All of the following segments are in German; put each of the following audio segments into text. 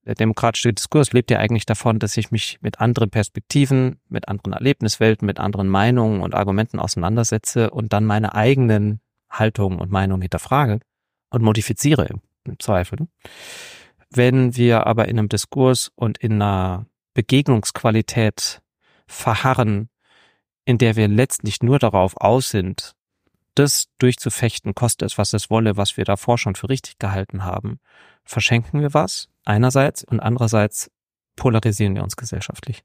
Der demokratische Diskurs lebt ja eigentlich davon, dass ich mich mit anderen Perspektiven, mit anderen Erlebniswelten, mit anderen Meinungen und Argumenten auseinandersetze und dann meine eigenen Haltungen und Meinungen hinterfrage und modifiziere im Zweifel. Wenn wir aber in einem Diskurs und in einer Begegnungsqualität verharren, in der wir letztlich nur darauf aus sind, das durchzufechten, koste es, was es wolle, was wir davor schon für richtig gehalten haben, verschenken wir was einerseits und andererseits polarisieren wir uns gesellschaftlich.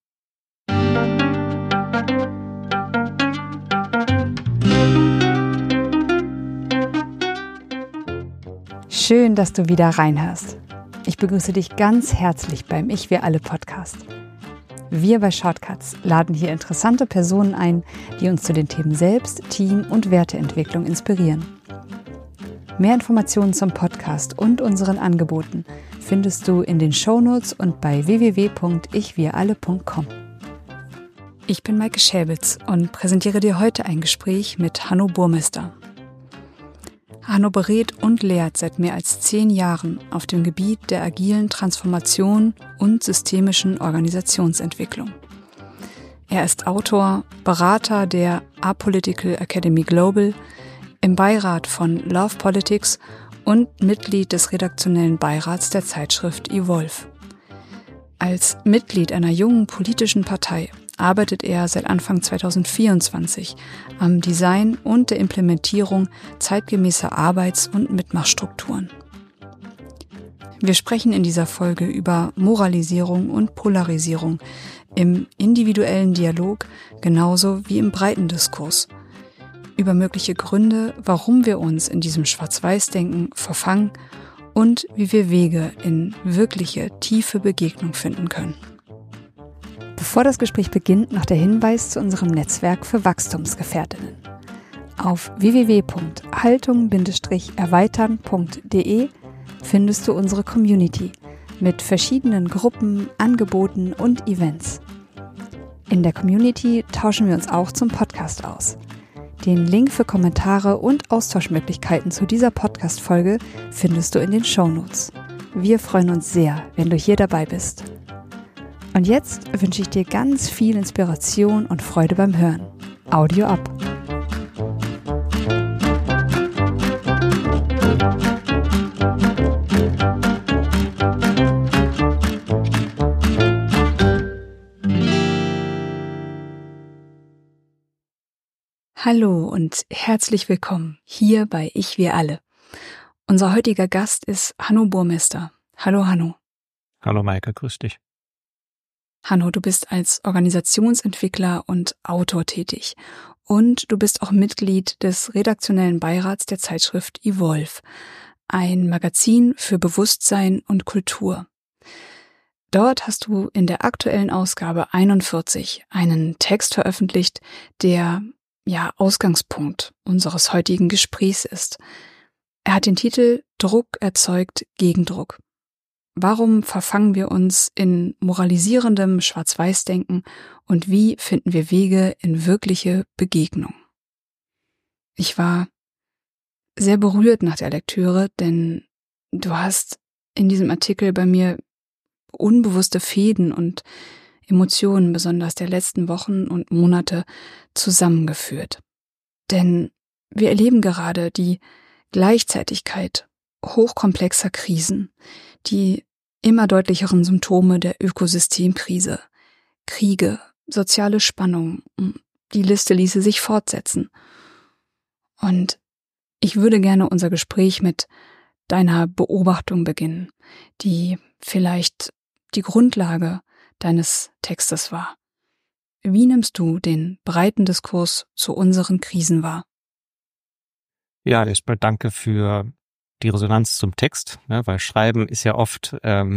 Schön, dass du wieder reinhörst. Ich begrüße dich ganz herzlich beim Ich Wir Alle Podcast. Wir bei Shortcuts laden hier interessante Personen ein, die uns zu den Themen Selbst-, Team- und Werteentwicklung inspirieren. Mehr Informationen zum Podcast und unseren Angeboten findest du in den Shownotes und bei www.ichwiralle.com. Ich bin Maike Schäbitz und präsentiere dir heute ein Gespräch mit Hanno Burmester. Hanno berät und lehrt seit mehr als 10 Jahren auf dem Gebiet der agilen Transformation und systemischen Organisationsentwicklung. Er ist Autor, Berater der Apolitical Academy Global, im Beirat von Love Politics und Mitglied des redaktionellen Beirats der Zeitschrift Evolve. Als Mitglied einer jungen politischen Partei arbeitet er seit Anfang 2024 am Design und der Implementierung zeitgemäßer Arbeits- und Mitmachstrukturen. Wir sprechen in dieser Folge über Moralisierung und Polarisierung im individuellen Dialog genauso wie im breiten Diskurs, über mögliche Gründe, warum wir uns in diesem Schwarz-Weiß-Denken verfangen und wie wir Wege in wirkliche, tiefe Begegnung finden können. Bevor das Gespräch beginnt, noch der Hinweis zu unserem Netzwerk für Wachstumsgefährtinnen. Auf www.haltung-erweitern.de findest du unsere Community mit verschiedenen Gruppen, Angeboten und Events. In der Community tauschen wir uns auch zum Podcast aus. Den Link für Kommentare und Austauschmöglichkeiten zu dieser Podcast-Folge findest du in den Shownotes. Wir freuen uns sehr, wenn du hier dabei bist. Und jetzt wünsche ich dir ganz viel Inspiration und Freude beim Hören. Audio ab! Hallo und herzlich willkommen hier bei Ich Wir Alle. Unser heutiger Gast ist Hanno Burmester. Hallo Hanno. Hallo Maike, grüß dich. Hanno, du bist als Organisationsentwickler und Autor tätig und du bist auch Mitglied des redaktionellen Beirats der Zeitschrift Evolve, ein Magazin für Bewusstsein und Kultur. Dort hast du in der aktuellen Ausgabe 41 einen Text veröffentlicht, der Ausgangspunkt unseres heutigen Gesprächs ist. Er hat den Titel Druck erzeugt Gegendruck. Warum verfangen wir uns in moralisierendem Schwarz-Weiß-Denken und wie finden wir Wege in wirkliche Begegnung? Ich war sehr berührt nach der Lektüre, denn du hast in diesem Artikel bei mir unbewusste Fäden und Emotionen, besonders der letzten Wochen und Monate, zusammengeführt. Denn wir erleben gerade die Gleichzeitigkeit hochkomplexer Krisen, die immer deutlicheren Symptome der Ökosystemkrise, Kriege, soziale Spannungen, die Liste ließe sich fortsetzen. Und ich würde gerne unser Gespräch mit deiner Beobachtung beginnen, die vielleicht die Grundlage deines Textes war. Wie nimmst du den breiten Diskurs zu unseren Krisen wahr? Ja, erstmal danke für die Resonanz zum Text, ne, weil Schreiben ist ja oft,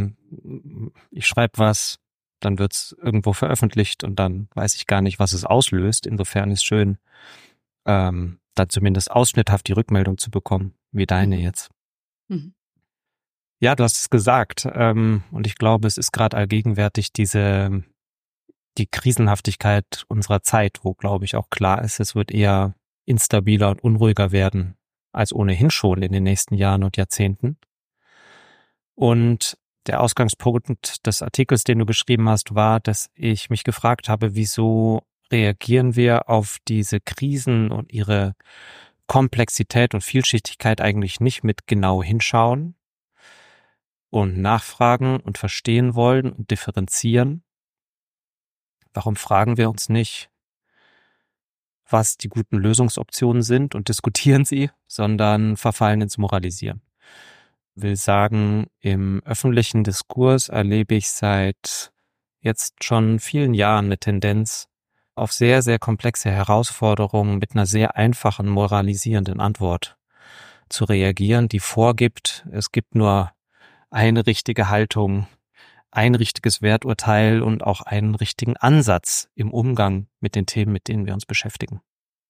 ich schreibe was, dann wird's irgendwo veröffentlicht und dann weiß ich gar nicht, was es auslöst. Insofern ist schön, dann zumindest ausschnitthaft die Rückmeldung zu bekommen, wie deine jetzt. Mhm. Ja, du hast es gesagt, und ich glaube, es ist gerade allgegenwärtig die Krisenhaftigkeit unserer Zeit, wo, glaube ich, auch klar ist, es wird eher instabiler und unruhiger werden als ohnehin schon in den nächsten Jahren und Jahrzehnten. Und Der Ausgangspunkt des Artikels, den du geschrieben hast, war, dass ich mich gefragt habe, wieso reagieren wir auf diese Krisen und ihre Komplexität und Vielschichtigkeit eigentlich nicht mit genau hinschauen und nachfragen und verstehen wollen und differenzieren. Warum fragen wir uns nicht, was die guten Lösungsoptionen sind und diskutieren sie, sondern verfallen ins Moralisieren? Will sagen, im öffentlichen Diskurs erlebe ich seit jetzt schon vielen Jahren eine Tendenz, auf sehr, sehr komplexe Herausforderungen mit einer sehr einfachen, moralisierenden Antwort zu reagieren, die vorgibt, es gibt nur eine richtige Haltung, ein richtiges Werturteil und auch einen richtigen Ansatz im Umgang mit den Themen, mit denen wir uns beschäftigen.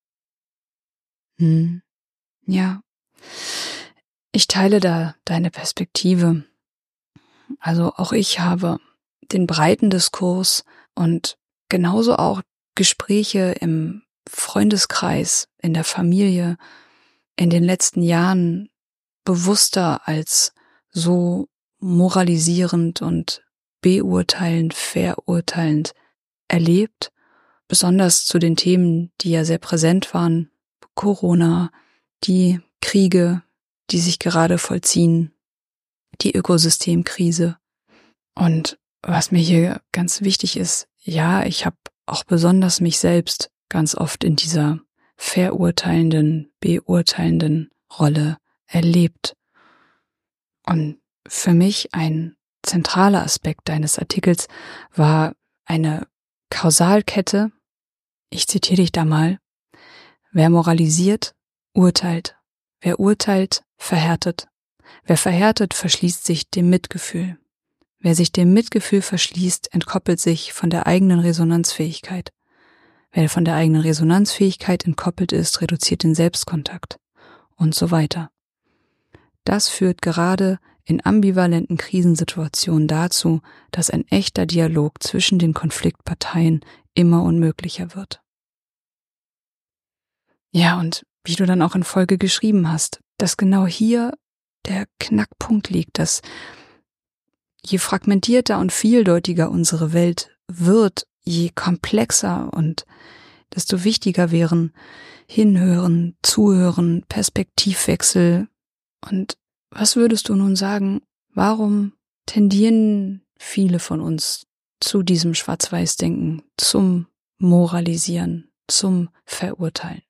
Ja, ich teile da deine Perspektive. Also auch ich habe den breiten Diskurs und genauso auch Gespräche im Freundeskreis, in der Familie in den letzten Jahren bewusster als so moralisierend und beurteilend, verurteilend erlebt, besonders zu den Themen, die ja sehr präsent waren, Corona, die Kriege, die sich gerade vollziehen, die Ökosystemkrise. Und was mir hier ganz wichtig ist, ja, ich habe auch besonders mich selbst ganz oft in dieser verurteilenden, beurteilenden Rolle erlebt. Und für mich ein zentraler Aspekt deines Artikels war eine Kausalkette. Ich zitiere dich da mal. Wer moralisiert, urteilt. Wer urteilt, verhärtet. Wer verhärtet, verschließt sich dem Mitgefühl. Wer sich dem Mitgefühl verschließt, entkoppelt sich von der eigenen Resonanzfähigkeit. Wer von der eigenen Resonanzfähigkeit entkoppelt ist, reduziert den Selbstkontakt und so weiter. Das führt gerade in ambivalenten Krisensituationen dazu, dass ein echter Dialog zwischen den Konfliktparteien immer unmöglicher wird. Ja, und wie du dann auch in Folge geschrieben hast, dass genau hier der Knackpunkt liegt, dass je fragmentierter und vieldeutiger unsere Welt wird, je komplexer und desto wichtiger wären Hinhören, Zuhören, Perspektivwechsel. Und was würdest du nun sagen, warum tendieren viele von uns zu diesem Schwarz-Weiß-Denken, zum Moralisieren, zum Verurteilen?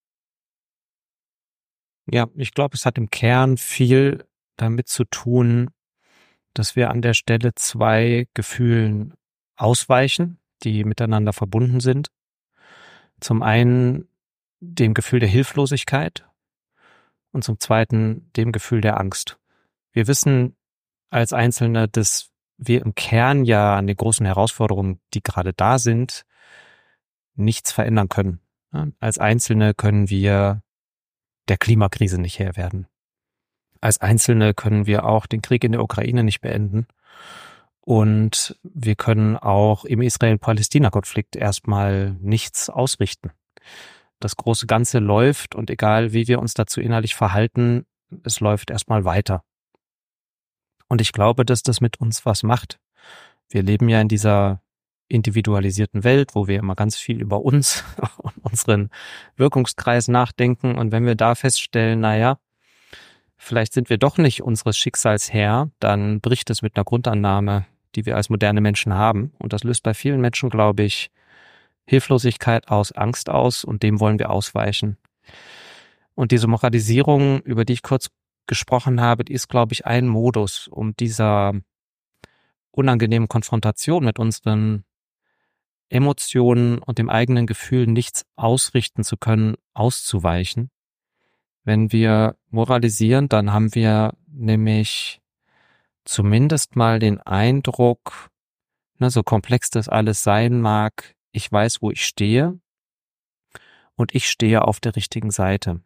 Ja, ich glaube, es hat im Kern viel damit zu tun, dass wir an der Stelle zwei Gefühlen ausweichen, die miteinander verbunden sind. Zum einen dem Gefühl der Hilflosigkeit und zum zweiten dem Gefühl der Angst. Wir wissen als Einzelne, dass wir im Kern ja an den großen Herausforderungen, die gerade da sind, nichts verändern können. Als Einzelne können wir der Klimakrise nicht Herr werden. Als Einzelne können wir auch den Krieg in der Ukraine nicht beenden. Und wir können auch im Israel-Palästina-Konflikt erstmal nichts ausrichten. Das große Ganze läuft und egal wie wir uns dazu innerlich verhalten, es läuft erstmal weiter. Und ich glaube, dass das mit uns was macht. Wir leben ja in dieser individualisierten Welt, wo wir immer ganz viel über uns und unseren Wirkungskreis nachdenken. Und wenn wir da feststellen, naja, vielleicht sind wir doch nicht unseres Schicksals Herr, dann bricht es mit einer Grundannahme, die wir als moderne Menschen haben. Und das löst bei vielen Menschen, glaube ich, Hilflosigkeit aus, Angst aus und dem wollen wir ausweichen. Und diese Moralisierung, über die ich kurz gesprochen habe, die ist, glaube ich, ein Modus, um dieser unangenehmen Konfrontation mit unseren Emotionen und dem eigenen Gefühl, nichts ausrichten zu können, auszuweichen. Wenn wir moralisieren, dann haben wir nämlich zumindest mal den Eindruck, so komplex das alles sein mag, ich weiß, wo ich stehe und ich stehe auf der richtigen Seite.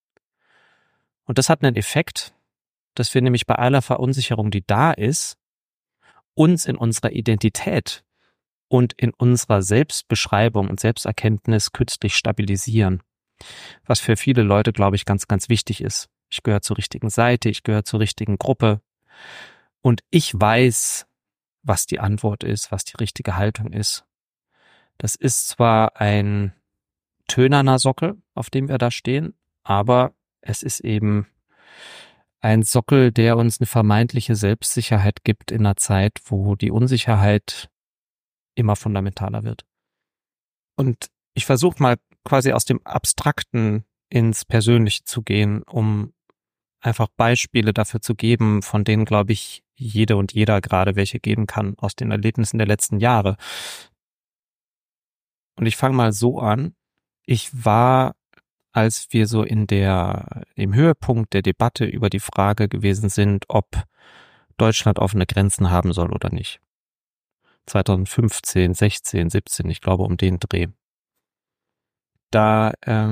Und das hat einen Effekt, dass wir nämlich bei aller Verunsicherung, die da ist, uns in unserer Identität und in unserer Selbstbeschreibung und Selbsterkenntnis künstlich stabilisieren. Was für viele Leute, glaube ich, ganz, ganz wichtig ist. Ich gehöre zur richtigen Seite, ich gehöre zur richtigen Gruppe. und ich weiß, was die Antwort ist, was die richtige Haltung ist. Das ist zwar ein tönerner Sockel, auf dem wir da stehen, aber es ist eben ein Sockel, der uns eine vermeintliche Selbstsicherheit gibt in einer Zeit, wo die Unsicherheit immer fundamentaler wird. Und ich versuche mal quasi aus dem Abstrakten ins Persönliche zu gehen, um einfach Beispiele dafür zu geben, von denen, glaube ich, jede und jeder gerade welche geben kann aus den Erlebnissen der letzten Jahre. Und ich fange mal so an. Ich war, als wir so im Höhepunkt der Debatte über die Frage gewesen sind, ob Deutschland offene Grenzen haben soll oder nicht. 2015, 16, 17, ich glaube um den Dreh. Da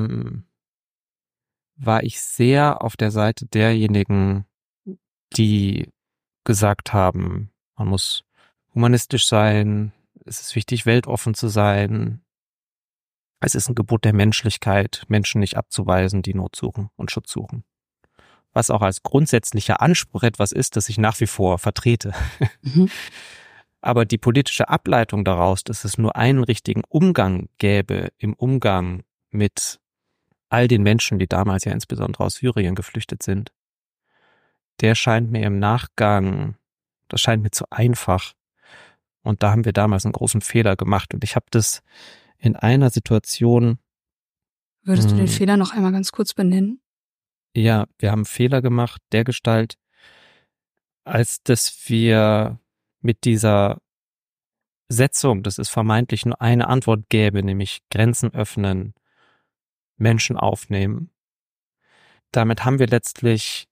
war ich sehr auf der Seite derjenigen, die gesagt haben, man muss humanistisch sein, es ist wichtig, weltoffen zu sein, es ist ein Gebot der Menschlichkeit, Menschen nicht abzuweisen, die Not suchen und Schutz suchen. Was auch als grundsätzlicher Anspruch etwas ist, das ich nach wie vor vertrete. Mhm. Aber die politische Ableitung daraus, dass es nur einen richtigen Umgang gäbe im Umgang mit all den Menschen, die damals ja insbesondere aus Syrien geflüchtet sind, der scheint mir im Nachgang, das scheint mir zu einfach. Und da haben wir damals einen großen Fehler gemacht. Und ich habe das in einer Situation. Würdest du den Fehler noch einmal ganz kurz benennen? Ja, wir haben einen Fehler gemacht, dergestalt, als dass wir mit dieser Setzung, dass es vermeintlich nur eine Antwort gäbe, nämlich Grenzen öffnen, Menschen aufnehmen. Damit haben wir letztlich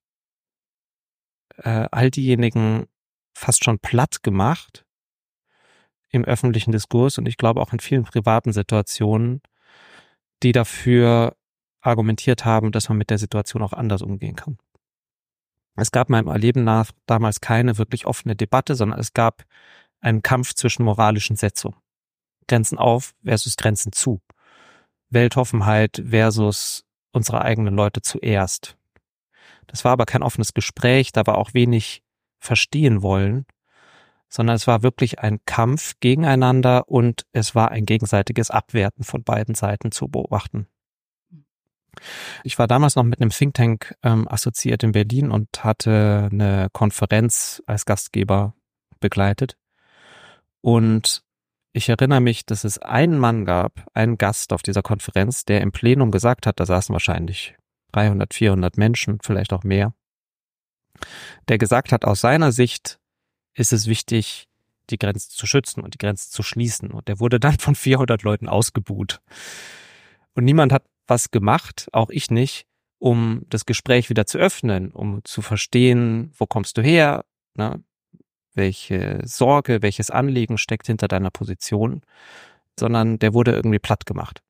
all diejenigen fast schon platt gemacht im öffentlichen Diskurs und ich glaube auch in vielen privaten Situationen, die dafür argumentiert haben, dass man mit der Situation auch anders umgehen kann. Es gab meinem Erleben nach damals keine wirklich offene Debatte, sondern es gab einen Kampf zwischen moralischen Setzungen. Grenzen auf versus Grenzen zu. Weltoffenheit versus unsere eigenen Leute zuerst. Das war aber kein offenes Gespräch, da war auch wenig verstehen wollen, sondern es war wirklich ein Kampf gegeneinander und es war ein gegenseitiges Abwerten von beiden Seiten zu beobachten. Ich war damals noch mit einem Think Tank assoziiert in Berlin und hatte eine Konferenz als Gastgeber begleitet. Und ich erinnere mich, dass es einen Mann gab, einen Gast auf dieser Konferenz, der im Plenum gesagt hat, da saßen wahrscheinlich 300, 400 Menschen, vielleicht auch mehr, der gesagt hat, aus seiner Sicht ist es wichtig, die Grenzen zu schützen und die Grenzen zu schließen. Und der wurde dann von 400 Leuten ausgebuht. Und niemand hat was gemacht, auch ich nicht, um das Gespräch wieder zu öffnen, um zu verstehen, wo kommst du her, ne? Welche Sorge, welches Anliegen steckt hinter deiner Position, sondern der wurde irgendwie platt gemacht.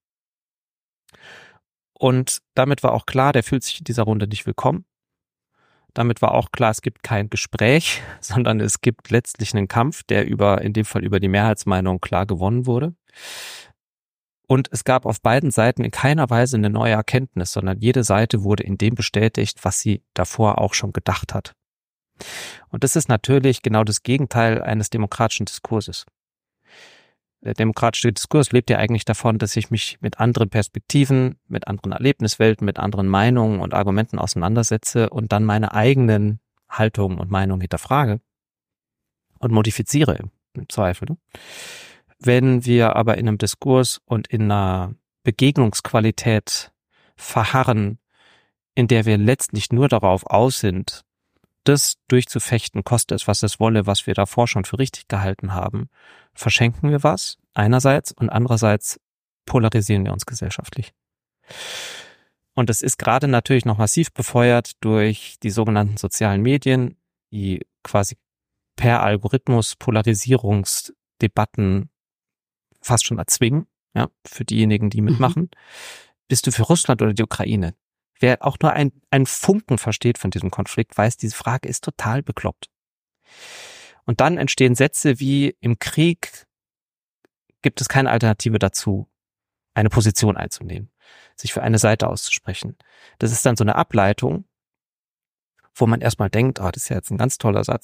Und damit war auch klar, der fühlt sich in dieser Runde nicht willkommen. Damit war auch klar, es gibt kein Gespräch, sondern es gibt letztlich einen Kampf, der in dem Fall über die Mehrheitsmeinung klar gewonnen wurde. Und es gab auf beiden Seiten in keiner Weise eine neue Erkenntnis, sondern jede Seite wurde in dem bestätigt, was sie davor auch schon gedacht hat. Und das ist natürlich genau das Gegenteil eines demokratischen Diskurses. Der demokratische Diskurs lebt ja eigentlich davon, dass ich mich mit anderen Perspektiven, mit anderen Erlebniswelten, mit anderen Meinungen und Argumenten auseinandersetze und dann meine eigenen Haltungen und Meinungen hinterfrage und modifiziere im Zweifel. Wenn wir aber in einem Diskurs und in einer Begegnungsqualität verharren, in der wir letztlich nur darauf aus sind, das durchzufechten, koste es, was es wolle, was wir davor schon für richtig gehalten haben, verschenken wir was einerseits und andererseits polarisieren wir uns gesellschaftlich. Und das ist gerade natürlich noch massiv befeuert durch die sogenannten sozialen Medien, die quasi per Algorithmus Polarisierungsdebatten fast schon erzwingen, ja, für diejenigen, die mitmachen. Bist du für Russland oder die Ukraine? Wer auch nur ein Funken versteht von diesem Konflikt, weiß, diese Frage ist total bekloppt. Und dann entstehen Sätze wie, im Krieg gibt es keine Alternative dazu, eine Position einzunehmen, sich für eine Seite auszusprechen. Das ist dann so eine Ableitung, wo man erstmal denkt, das ist ja jetzt ein ganz toller Satz,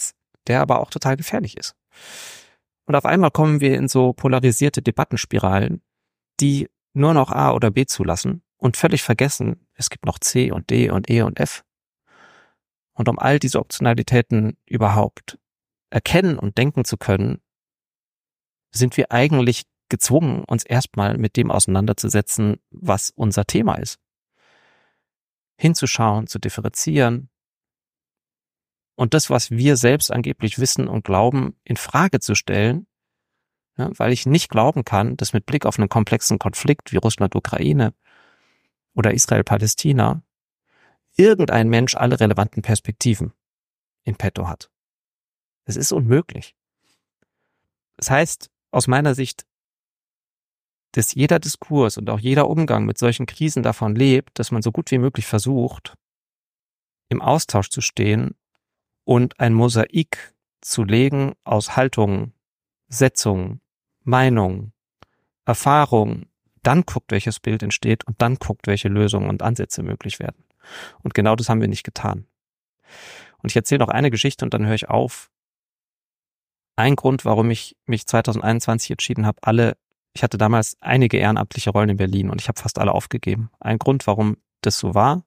der aber auch total gefährlich ist. Und auf einmal kommen wir in so polarisierte Debattenspiralen, die nur noch A oder B zulassen und völlig vergessen, es gibt noch C und D und E und F. Und um all diese Optionalitäten überhaupt erkennen und denken zu können, sind wir eigentlich gezwungen, uns erstmal mit dem auseinanderzusetzen, was unser Thema ist. Hinzuschauen, zu differenzieren und das, was wir selbst angeblich wissen und glauben, in Frage zu stellen, ja, weil ich nicht glauben kann, dass mit Blick auf einen komplexen Konflikt wie Russland-Ukraine oder Israel-Palästina irgendein Mensch alle relevanten Perspektiven in petto hat. Es ist unmöglich. Das heißt, aus meiner Sicht, dass jeder Diskurs und auch jeder Umgang mit solchen Krisen davon lebt, dass man so gut wie möglich versucht, im Austausch zu stehen und ein Mosaik zu legen aus Haltungen, Setzungen, Meinungen, Erfahrungen, dann guckt, welches Bild entsteht und dann guckt, welche Lösungen und Ansätze möglich werden. Und genau das haben wir nicht getan. Und ich erzähle noch eine Geschichte und dann höre ich auf. Ein Grund, warum ich mich 2021 entschieden habe, ich hatte damals einige ehrenamtliche Rollen in Berlin und ich habe fast alle aufgegeben. Ein Grund, warum das so war,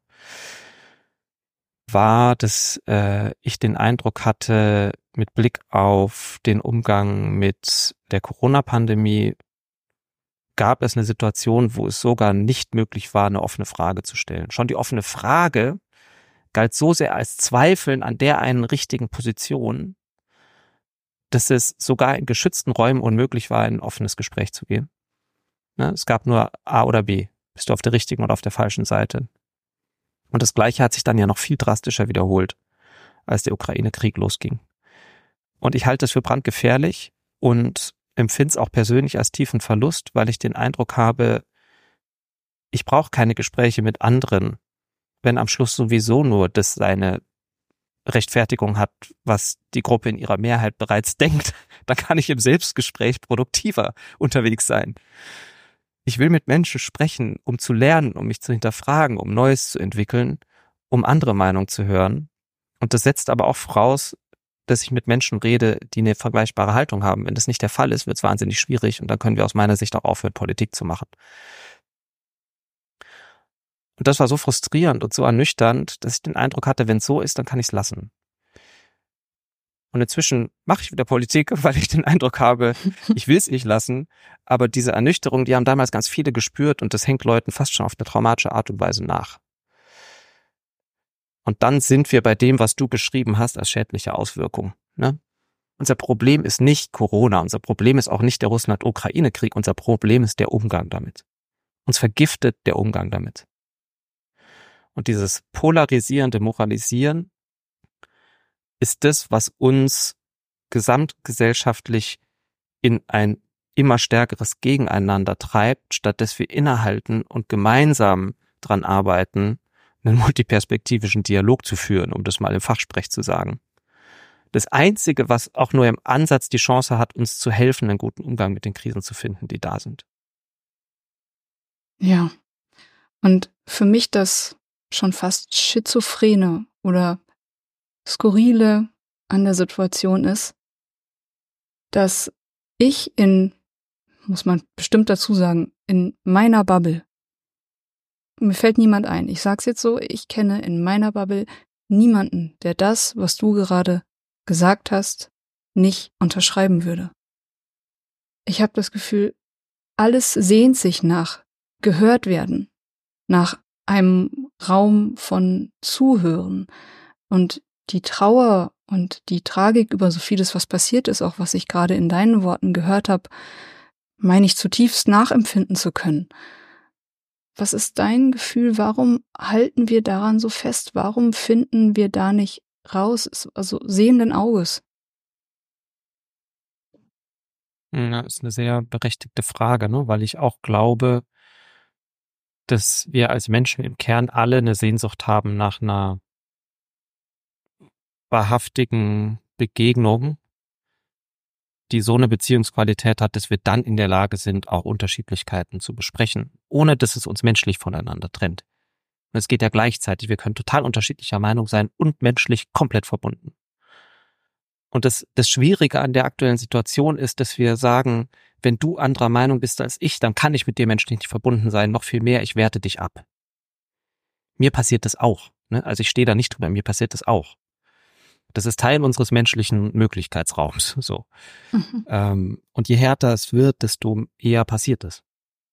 dass ich den Eindruck hatte, mit Blick auf den Umgang mit der Corona-Pandemie gab es eine Situation, wo es sogar nicht möglich war, eine offene Frage zu stellen. Schon die offene Frage galt so sehr als Zweifeln an der einen richtigen Position, dass es sogar in geschützten Räumen unmöglich war, in ein offenes Gespräch zu gehen. Es gab nur A oder B. Bist du auf der richtigen oder auf der falschen Seite? Und das Gleiche hat sich dann ja noch viel drastischer wiederholt, als der Ukraine-Krieg losging. Und ich halte es für brandgefährlich und empfinde es auch persönlich als tiefen Verlust, weil ich den Eindruck habe, ich brauche keine Gespräche mit anderen, wenn am Schluss sowieso nur das seine Rechtfertigung hat, was die Gruppe in ihrer Mehrheit bereits denkt, dann kann ich im Selbstgespräch produktiver unterwegs sein. Ich will mit Menschen sprechen, um zu lernen, um mich zu hinterfragen, um Neues zu entwickeln, um andere Meinungen zu hören. Und das setzt aber auch voraus, dass ich mit Menschen rede, die eine vergleichbare Haltung haben. Wenn das nicht der Fall ist, wird es wahnsinnig schwierig und dann können wir aus meiner Sicht auch aufhören, Politik zu machen. Und das war so frustrierend und so ernüchternd, dass ich den Eindruck hatte, wenn es so ist, dann kann ich es lassen. Und inzwischen mache ich wieder Politik, weil ich den Eindruck habe, ich will es nicht lassen. Aber diese Ernüchterung, die haben damals ganz viele gespürt und das hängt Leuten fast schon auf eine traumatische Art und Weise nach. Und dann sind wir bei dem, was du beschrieben hast als schädliche Auswirkung. Ne? Unser Problem ist nicht Corona, unser Problem ist auch nicht der Russland-Ukraine-Krieg, unser Problem ist der Umgang damit. Uns vergiftet der Umgang damit. Und dieses polarisierende Moralisieren ist das, was uns gesamtgesellschaftlich in ein immer stärkeres Gegeneinander treibt, statt dass wir innehalten und gemeinsam dran arbeiten, einen multiperspektivischen Dialog zu führen, um das mal im Fachsprech zu sagen. Das Einzige, was auch nur im Ansatz die Chance hat, uns zu helfen, einen guten Umgang mit den Krisen zu finden, die da sind. Ja, und für mich das schon fast Schizophrene oder Skurrile an der Situation ist, dass ich muss man bestimmt dazu sagen, in meiner Bubble, mir fällt niemand ein, ich sag's jetzt so, ich kenne in meiner Bubble niemanden, der das, was du gerade gesagt hast, nicht unterschreiben würde. Ich habe das Gefühl, alles sehnt sich nach gehört werden, nach einem Raum von Zuhören und die Trauer und die Tragik über so vieles, was passiert ist, auch was ich gerade in deinen Worten gehört habe, meine ich zutiefst nachempfinden zu können. Was ist dein Gefühl? Warum halten wir daran so fest? Warum finden wir da nicht raus? Also sehenden Auges. Ja, ist eine sehr berechtigte Frage, ne? Weil ich auch glaube, dass wir als Menschen im Kern alle eine Sehnsucht haben nach einer wahrhaftigen Begegnung, die so eine Beziehungsqualität hat, dass wir dann in der Lage sind, auch Unterschiedlichkeiten zu besprechen, ohne dass es uns menschlich voneinander trennt. Und es geht ja gleichzeitig, wir können total unterschiedlicher Meinung sein und menschlich komplett verbunden. Und das Schwierige an der aktuellen Situation ist, dass wir sagen, wenn du anderer Meinung bist als ich, dann kann ich mit dir menschlich nicht verbunden sein, noch viel mehr, ich werte dich ab. Mir passiert das auch. Ne? Also ich stehe da nicht drüber, mir passiert das auch. Das ist Teil unseres menschlichen Möglichkeitsraums. So. Und je härter es wird, desto eher passiert es.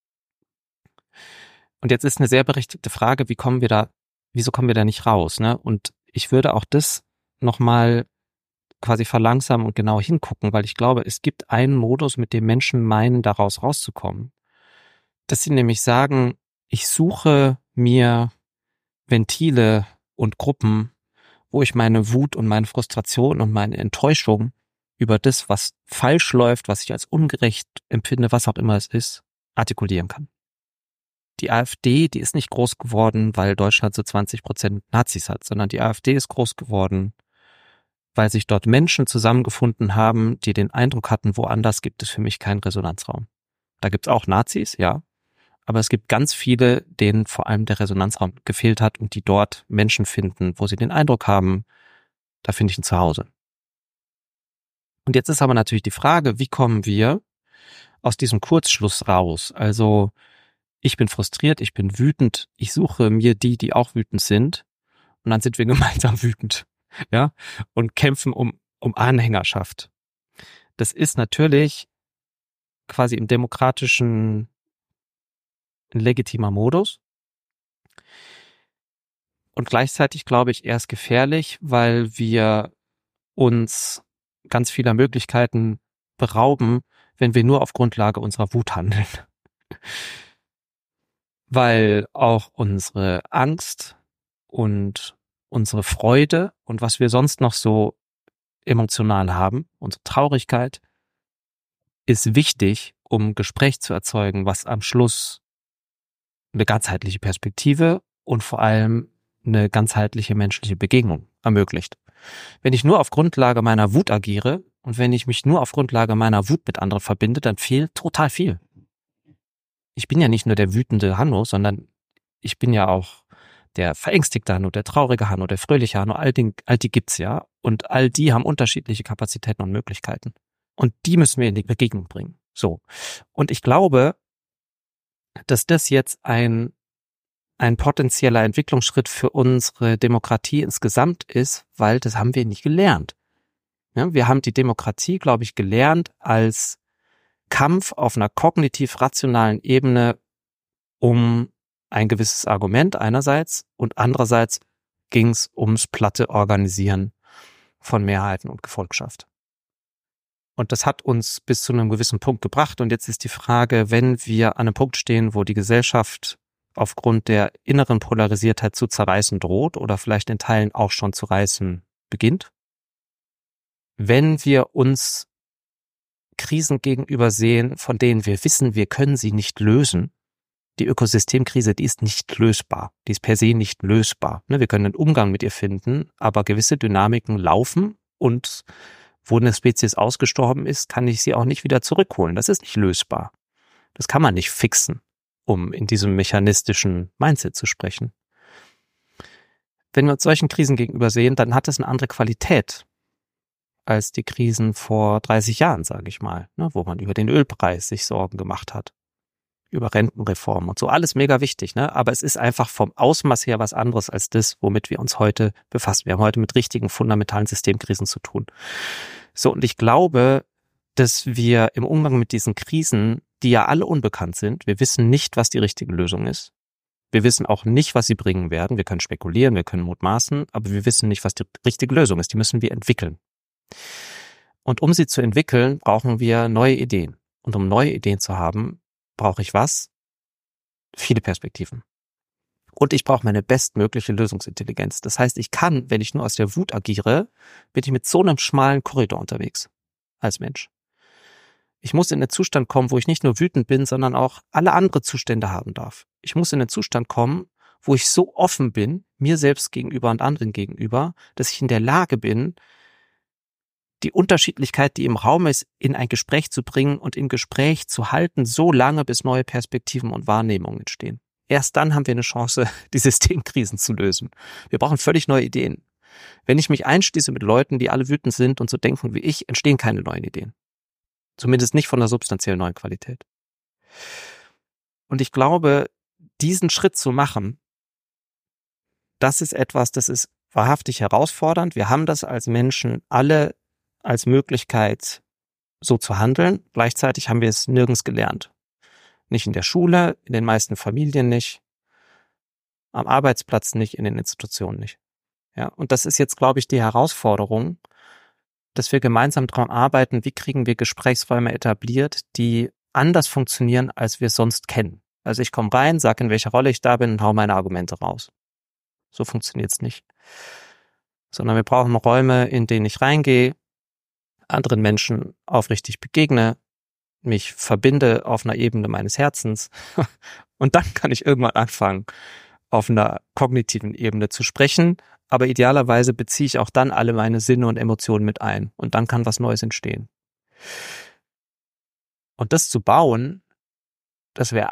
Und jetzt ist eine sehr berechtigte Frage, wieso kommen wir da nicht raus? Ne? Und ich würde auch das nochmal quasi verlangsamen und genau hingucken, weil ich glaube, es gibt einen Modus, mit dem Menschen meinen, daraus rauszukommen. Dass sie nämlich sagen, ich suche mir Ventile und Gruppen, wo ich meine Wut und meine Frustration und meine Enttäuschung über das, was falsch läuft, was ich als ungerecht empfinde, was auch immer es ist, artikulieren kann. Die AfD, die ist nicht groß geworden, weil Deutschland so 20% Nazis hat, sondern die AfD ist groß geworden, weil sich dort Menschen zusammengefunden haben, die den Eindruck hatten, woanders gibt es für mich keinen Resonanzraum. Da gibt's auch Nazis, ja, aber es gibt ganz viele, denen vor allem der Resonanzraum gefehlt hat und die dort Menschen finden, wo sie den Eindruck haben, da finde ich ein Zuhause. Und jetzt ist aber natürlich die Frage, wie kommen wir aus diesem Kurzschluss raus? Also ich bin frustriert, ich bin wütend, ich suche mir die auch wütend sind und dann sind wir gemeinsam wütend, ja, und kämpfen um Anhängerschaft. Das ist natürlich quasi im demokratischen ein legitimer Modus. Und gleichzeitig glaube ich, er ist gefährlich, weil wir uns ganz vieler Möglichkeiten berauben, wenn wir nur auf Grundlage unserer Wut handeln. Weil auch unsere Angst und unsere Freude und was wir sonst noch so emotional haben, unsere Traurigkeit, ist wichtig, um Gespräch zu erzeugen, was am Schluss eine ganzheitliche Perspektive und vor allem eine ganzheitliche menschliche Begegnung ermöglicht. Wenn ich nur auf Grundlage meiner Wut agiere und wenn ich mich nur auf Grundlage meiner Wut mit anderen verbinde, dann fehlt total viel. Ich bin ja nicht nur der wütende Hanno, sondern ich bin ja auch der verängstigte Hanno, der traurige Hanno, der fröhliche Hanno, all die gibt's ja. Und all die haben unterschiedliche Kapazitäten und Möglichkeiten. Und die müssen wir in die Begegnung bringen. So. Und ich glaube, dass das jetzt ein potenzieller Entwicklungsschritt für unsere Demokratie insgesamt ist, weil das haben wir nicht gelernt. Ja, wir haben die Demokratie, glaube ich, gelernt als Kampf auf einer kognitiv-rationalen Ebene um ein gewisses Argument einerseits und andererseits ging es ums platte Organisieren von Mehrheiten und Gefolgschaft. Und das hat uns bis zu einem gewissen Punkt gebracht. Und jetzt ist die Frage, wenn wir an einem Punkt stehen, wo die Gesellschaft aufgrund der inneren Polarisiertheit zu zerreißen droht oder vielleicht in Teilen auch schon zu reißen beginnt, wenn wir uns Krisen gegenüber sehen, von denen wir wissen, wir können sie nicht lösen. Die Ökosystemkrise, die ist nicht lösbar. Die ist per se nicht lösbar. Wir können einen Umgang mit ihr finden, aber gewisse Dynamiken laufen und wo eine Spezies ausgestorben ist, kann ich sie auch nicht wieder zurückholen. Das ist nicht lösbar. Das kann man nicht fixen, um in diesem mechanistischen Mindset zu sprechen. Wenn wir uns solchen Krisen gegenüber sehen, dann hat es eine andere Qualität als die Krisen vor 30 Jahren, sage ich mal, wo man über den Ölpreis sich Sorgen gemacht hat, über Rentenreform und so, alles mega wichtig, aber es ist einfach vom Ausmaß her was anderes als das, womit wir uns heute befassen. Wir haben heute mit richtigen fundamentalen Systemkrisen zu tun. So, und ich glaube, dass wir im Umgang mit diesen Krisen, die ja alle unbekannt sind, wir wissen nicht, was die richtige Lösung ist. Wir wissen auch nicht, was sie bringen werden. Wir können spekulieren, wir können mutmaßen, aber wir wissen nicht, was die richtige Lösung ist. Die müssen wir entwickeln. Und um sie zu entwickeln, brauchen wir neue Ideen. Und um neue Ideen zu haben, brauche ich was? Viele Perspektiven. Und ich brauche meine bestmögliche Lösungsintelligenz. Das heißt, ich kann, wenn ich nur aus der Wut agiere, bin ich mit so einem schmalen Korridor unterwegs als Mensch. Ich muss in den Zustand kommen, wo ich nicht nur wütend bin, sondern auch alle andere Zustände haben darf. Ich muss in den Zustand kommen, wo ich so offen bin, mir selbst gegenüber und anderen gegenüber, dass ich in der Lage bin, die Unterschiedlichkeit, die im Raum ist, in ein Gespräch zu bringen und im Gespräch zu halten, so lange, bis neue Perspektiven und Wahrnehmungen entstehen. Erst dann haben wir eine Chance, die Systemkrisen zu lösen. Wir brauchen völlig neue Ideen. Wenn ich mich einschließe mit Leuten, die alle wütend sind und so denken wie ich, entstehen keine neuen Ideen. Zumindest nicht von einer substanziell neuen Qualität. Und ich glaube, diesen Schritt zu machen, das ist etwas, das ist wahrhaftig herausfordernd. Wir haben das als Menschen alle als Möglichkeit, so zu handeln. Gleichzeitig haben wir es nirgends gelernt. Nicht in der Schule, in den meisten Familien nicht, am Arbeitsplatz nicht, in den Institutionen nicht. Ja, und das ist jetzt, glaube ich, die Herausforderung, dass wir gemeinsam daran arbeiten, wie kriegen wir Gesprächsräume etabliert, die anders funktionieren, als wir es sonst kennen. Also ich komme rein, sage, in welcher Rolle ich da bin und hau meine Argumente raus. So funktioniert es nicht. Sondern wir brauchen Räume, in denen ich reingehe, anderen Menschen aufrichtig begegne, mich verbinde auf einer Ebene meines Herzens und dann kann ich irgendwann anfangen, auf einer kognitiven Ebene zu sprechen, aber idealerweise beziehe ich auch dann alle meine Sinne und Emotionen mit ein und dann kann was Neues entstehen. Und das zu bauen, das wäre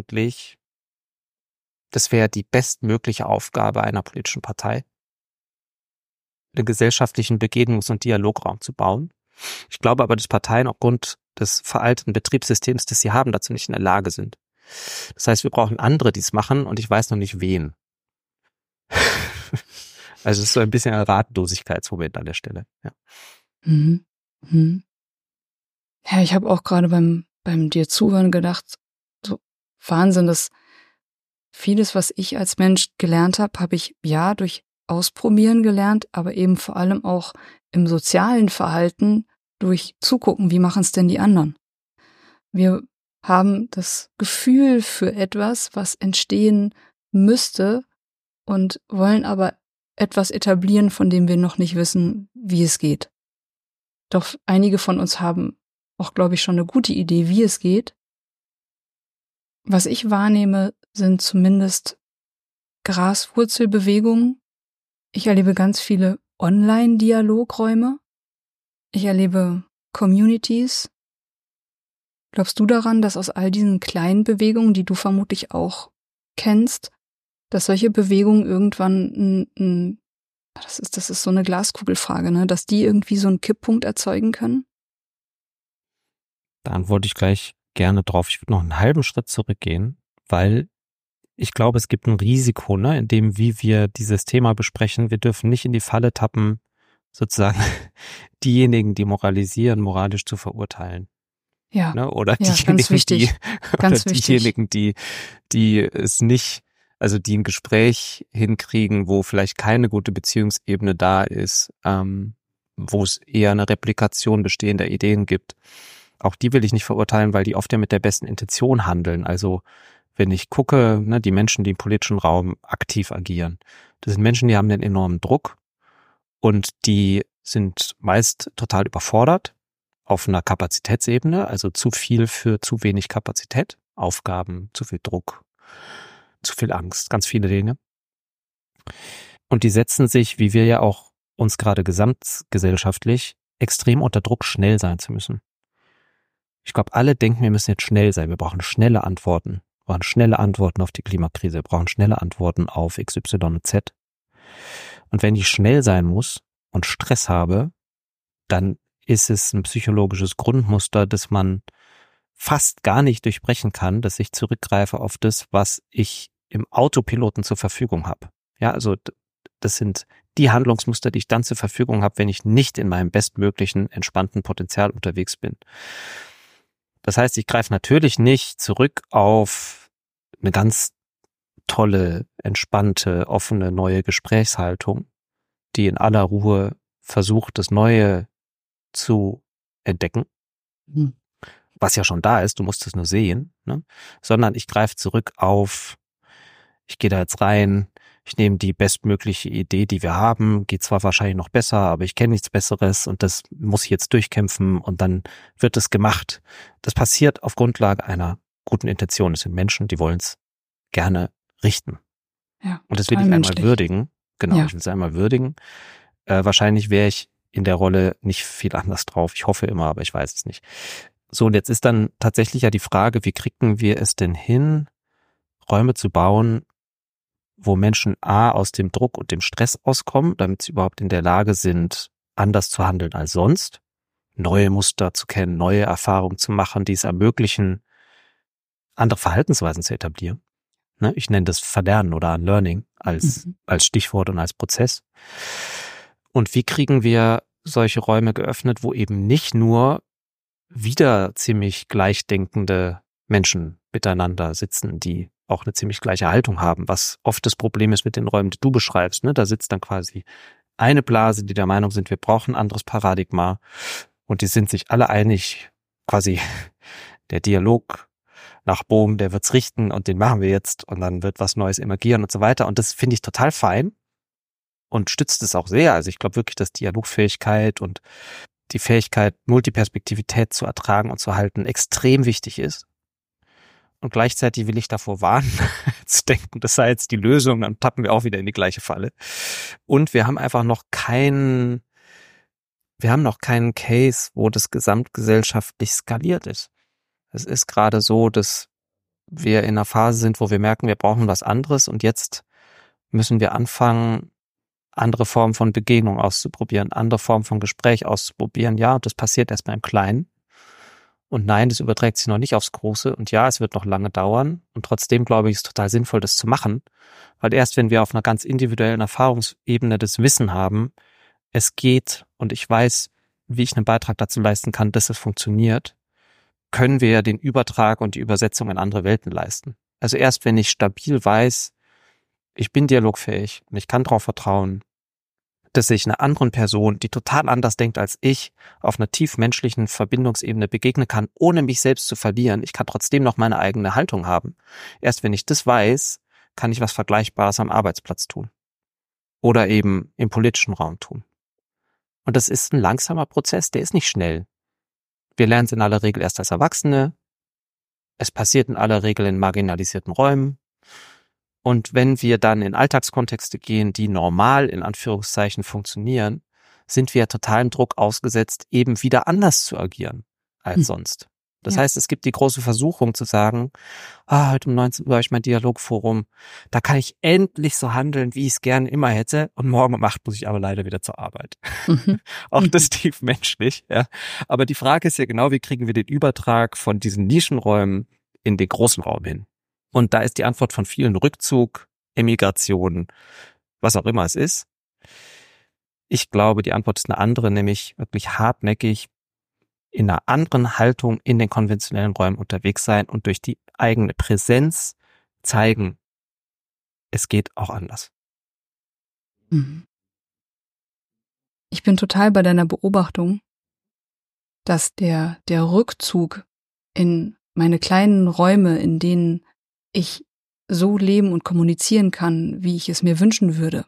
die bestmögliche Aufgabe einer politischen Partei, einen gesellschaftlichen Begegnungs- und Dialograum zu bauen. Ich glaube aber, dass Parteien aufgrund des veralteten Betriebssystems, das sie haben, dazu nicht in der Lage sind. Das heißt, wir brauchen andere, die es machen und ich weiß noch nicht wen. Also es ist so ein bisschen ein Ratlosigkeitsmoment an der Stelle. Ja, Ja, ich habe auch gerade beim dir zuhören gedacht, so Wahnsinn, dass vieles, was ich als Mensch gelernt habe ich ja durch Ausprobieren gelernt, aber eben vor allem auch im sozialen Verhalten durch Zugucken, wie machen es denn die anderen. Wir haben das Gefühl für etwas, was entstehen müsste und wollen aber etwas etablieren, von dem wir noch nicht wissen, wie es geht. Doch einige von uns haben auch, glaube ich, schon eine gute Idee, wie es geht. Was ich wahrnehme, sind zumindest Graswurzelbewegungen. Ich erlebe ganz viele Online-Dialogräume. Ich erlebe Communities. Glaubst du daran, dass aus all diesen kleinen Bewegungen, die du vermutlich auch kennst, dass solche Bewegungen irgendwann das ist so eine Glaskugelfrage, ne, dass die irgendwie so einen Kipppunkt erzeugen können? Da antworte ich gleich gerne drauf. Ich würde noch einen halben Schritt zurückgehen, weil ich glaube, es gibt ein Risiko, ne, in dem, wie wir dieses Thema besprechen. Wir dürfen nicht in die Falle tappen, sozusagen diejenigen, die moralisieren, moralisch zu verurteilen. Ja, ne? Oder ja, diejenigen, die es nicht, also die ein Gespräch hinkriegen, wo vielleicht keine gute Beziehungsebene da ist, wo es eher eine Replikation bestehender Ideen gibt. Auch die will ich nicht verurteilen, weil die oft ja mit der besten Intention handeln. Also wenn ich gucke, ne, die Menschen, die im politischen Raum aktiv agieren, das sind Menschen, die haben einen enormen Druck und die sind meist total überfordert auf einer Kapazitätsebene, also zu viel für zu wenig Kapazität, Aufgaben, zu viel Druck, zu viel Angst, ganz viele Dinge. Und die setzen sich, wie wir ja auch uns gerade gesamtgesellschaftlich, extrem unter Druck, schnell sein zu müssen. Ich glaube, alle denken, wir müssen jetzt schnell sein. Wir brauchen schnelle Antworten. Wir brauchen schnelle Antworten auf die Klimakrise. Wir brauchen schnelle Antworten auf XY und Z. Und wenn ich schnell sein muss und Stress habe, dann ist es ein psychologisches Grundmuster, das man fast gar nicht durchbrechen kann, dass ich zurückgreife auf das, was ich im Autopiloten zur Verfügung habe. Ja, also das sind die Handlungsmuster, die ich dann zur Verfügung habe, wenn ich nicht in meinem bestmöglichen, entspannten Potenzial unterwegs bin. Das heißt, ich greife natürlich nicht zurück auf eine ganz tolle, entspannte, offene, neue Gesprächshaltung, die in aller Ruhe versucht, das Neue zu entdecken, was ja schon da ist, du musst es nur sehen, ne? Sondern ich greife zurück auf, ich gehe da jetzt rein, ich nehme die bestmögliche Idee, die wir haben, geht zwar wahrscheinlich noch besser, aber ich kenne nichts Besseres und das muss ich jetzt durchkämpfen und dann wird es gemacht. Das passiert auf Grundlage einer guten Intention. Es sind Menschen, die wollen es gerne richten. Ja, und das will ich einmal würdigen. Genau, ja. Ich will es einmal würdigen. Wahrscheinlich wäre ich in der Rolle nicht viel anders drauf. Ich hoffe immer, aber ich weiß es nicht. So, und jetzt ist dann tatsächlich ja die Frage, wie kriegen wir es denn hin, Räume zu bauen, wo Menschen aus dem Druck und dem Stress auskommen, damit sie überhaupt in der Lage sind, anders zu handeln als sonst, neue Muster zu kennen, neue Erfahrungen zu machen, die es ermöglichen, andere Verhaltensweisen zu etablieren. Ne? Ich nenne das Verlernen oder Unlearning als Stichwort und als Prozess. Und wie kriegen wir solche Räume geöffnet, wo eben nicht nur wieder ziemlich gleichdenkende Menschen miteinander sitzen, die auch eine ziemlich gleiche Haltung haben, was oft das Problem ist mit den Räumen, die du beschreibst. Ne? Da sitzt dann quasi eine Blase, die der Meinung sind, wir brauchen ein anderes Paradigma, und die sind sich alle einig, quasi der Dialog nach Bohm, der wird's richten und den machen wir jetzt und dann wird was Neues emergieren und so weiter. Und das finde ich total fein und stützt es auch sehr. Also ich glaube wirklich, dass Dialogfähigkeit und die Fähigkeit, Multiperspektivität zu ertragen und zu halten, extrem wichtig ist. Und gleichzeitig will ich davor warnen, zu denken, das sei jetzt die Lösung, dann tappen wir auch wieder in die gleiche Falle. Und wir haben einfach noch keinen Case, wo das gesamtgesellschaftlich skaliert ist. Es ist gerade so, dass wir in einer Phase sind, wo wir merken, wir brauchen was anderes, und jetzt müssen wir anfangen, andere Formen von Begegnung auszuprobieren, andere Formen von Gespräch auszuprobieren. Ja, und das passiert erstmal im Kleinen. Und nein, das überträgt sich noch nicht aufs Große. Und ja, es wird noch lange dauern. Und trotzdem glaube ich, ist es total sinnvoll, das zu machen. Weil erst wenn wir auf einer ganz individuellen Erfahrungsebene das Wissen haben, es geht und ich weiß, wie ich einen Beitrag dazu leisten kann, dass es funktioniert, können wir ja den Übertrag und die Übersetzung in andere Welten leisten. Also erst wenn ich stabil weiß, ich bin dialogfähig und ich kann darauf vertrauen, dass ich einer anderen Person, die total anders denkt als ich, auf einer tiefmenschlichen Verbindungsebene begegnen kann, ohne mich selbst zu verlieren. Ich kann trotzdem noch meine eigene Haltung haben. Erst wenn ich das weiß, kann ich was Vergleichbares am Arbeitsplatz tun. Oder eben im politischen Raum tun. Und das ist ein langsamer Prozess, der ist nicht schnell. Wir lernen es in aller Regel erst als Erwachsene. Es passiert in aller Regel in marginalisierten Räumen. Und wenn wir dann in Alltagskontexte gehen, die normal in Anführungszeichen funktionieren, sind wir totalen Druck ausgesetzt, eben wieder anders zu agieren als sonst. Das heißt, es gibt die große Versuchung zu sagen, heute um 19 Uhr habe ich mein Dialogforum, da kann ich endlich so handeln, wie ich es gerne immer hätte, und morgen um 8 muss ich aber leider wieder zur Arbeit. Auch das tief menschlich, ja. Aber die Frage ist ja genau, wie kriegen wir den Übertrag von diesen Nischenräumen in den großen Raum hin? Und da ist die Antwort von vielen Rückzug, Emigration, was auch immer es ist. Ich glaube, die Antwort ist eine andere, nämlich wirklich hartnäckig in einer anderen Haltung in den konventionellen Räumen unterwegs sein und durch die eigene Präsenz zeigen, es geht auch anders. Ich bin total bei deiner Beobachtung, dass der Rückzug in meine kleinen Räume, in denen ich so leben und kommunizieren kann, wie ich es mir wünschen würde,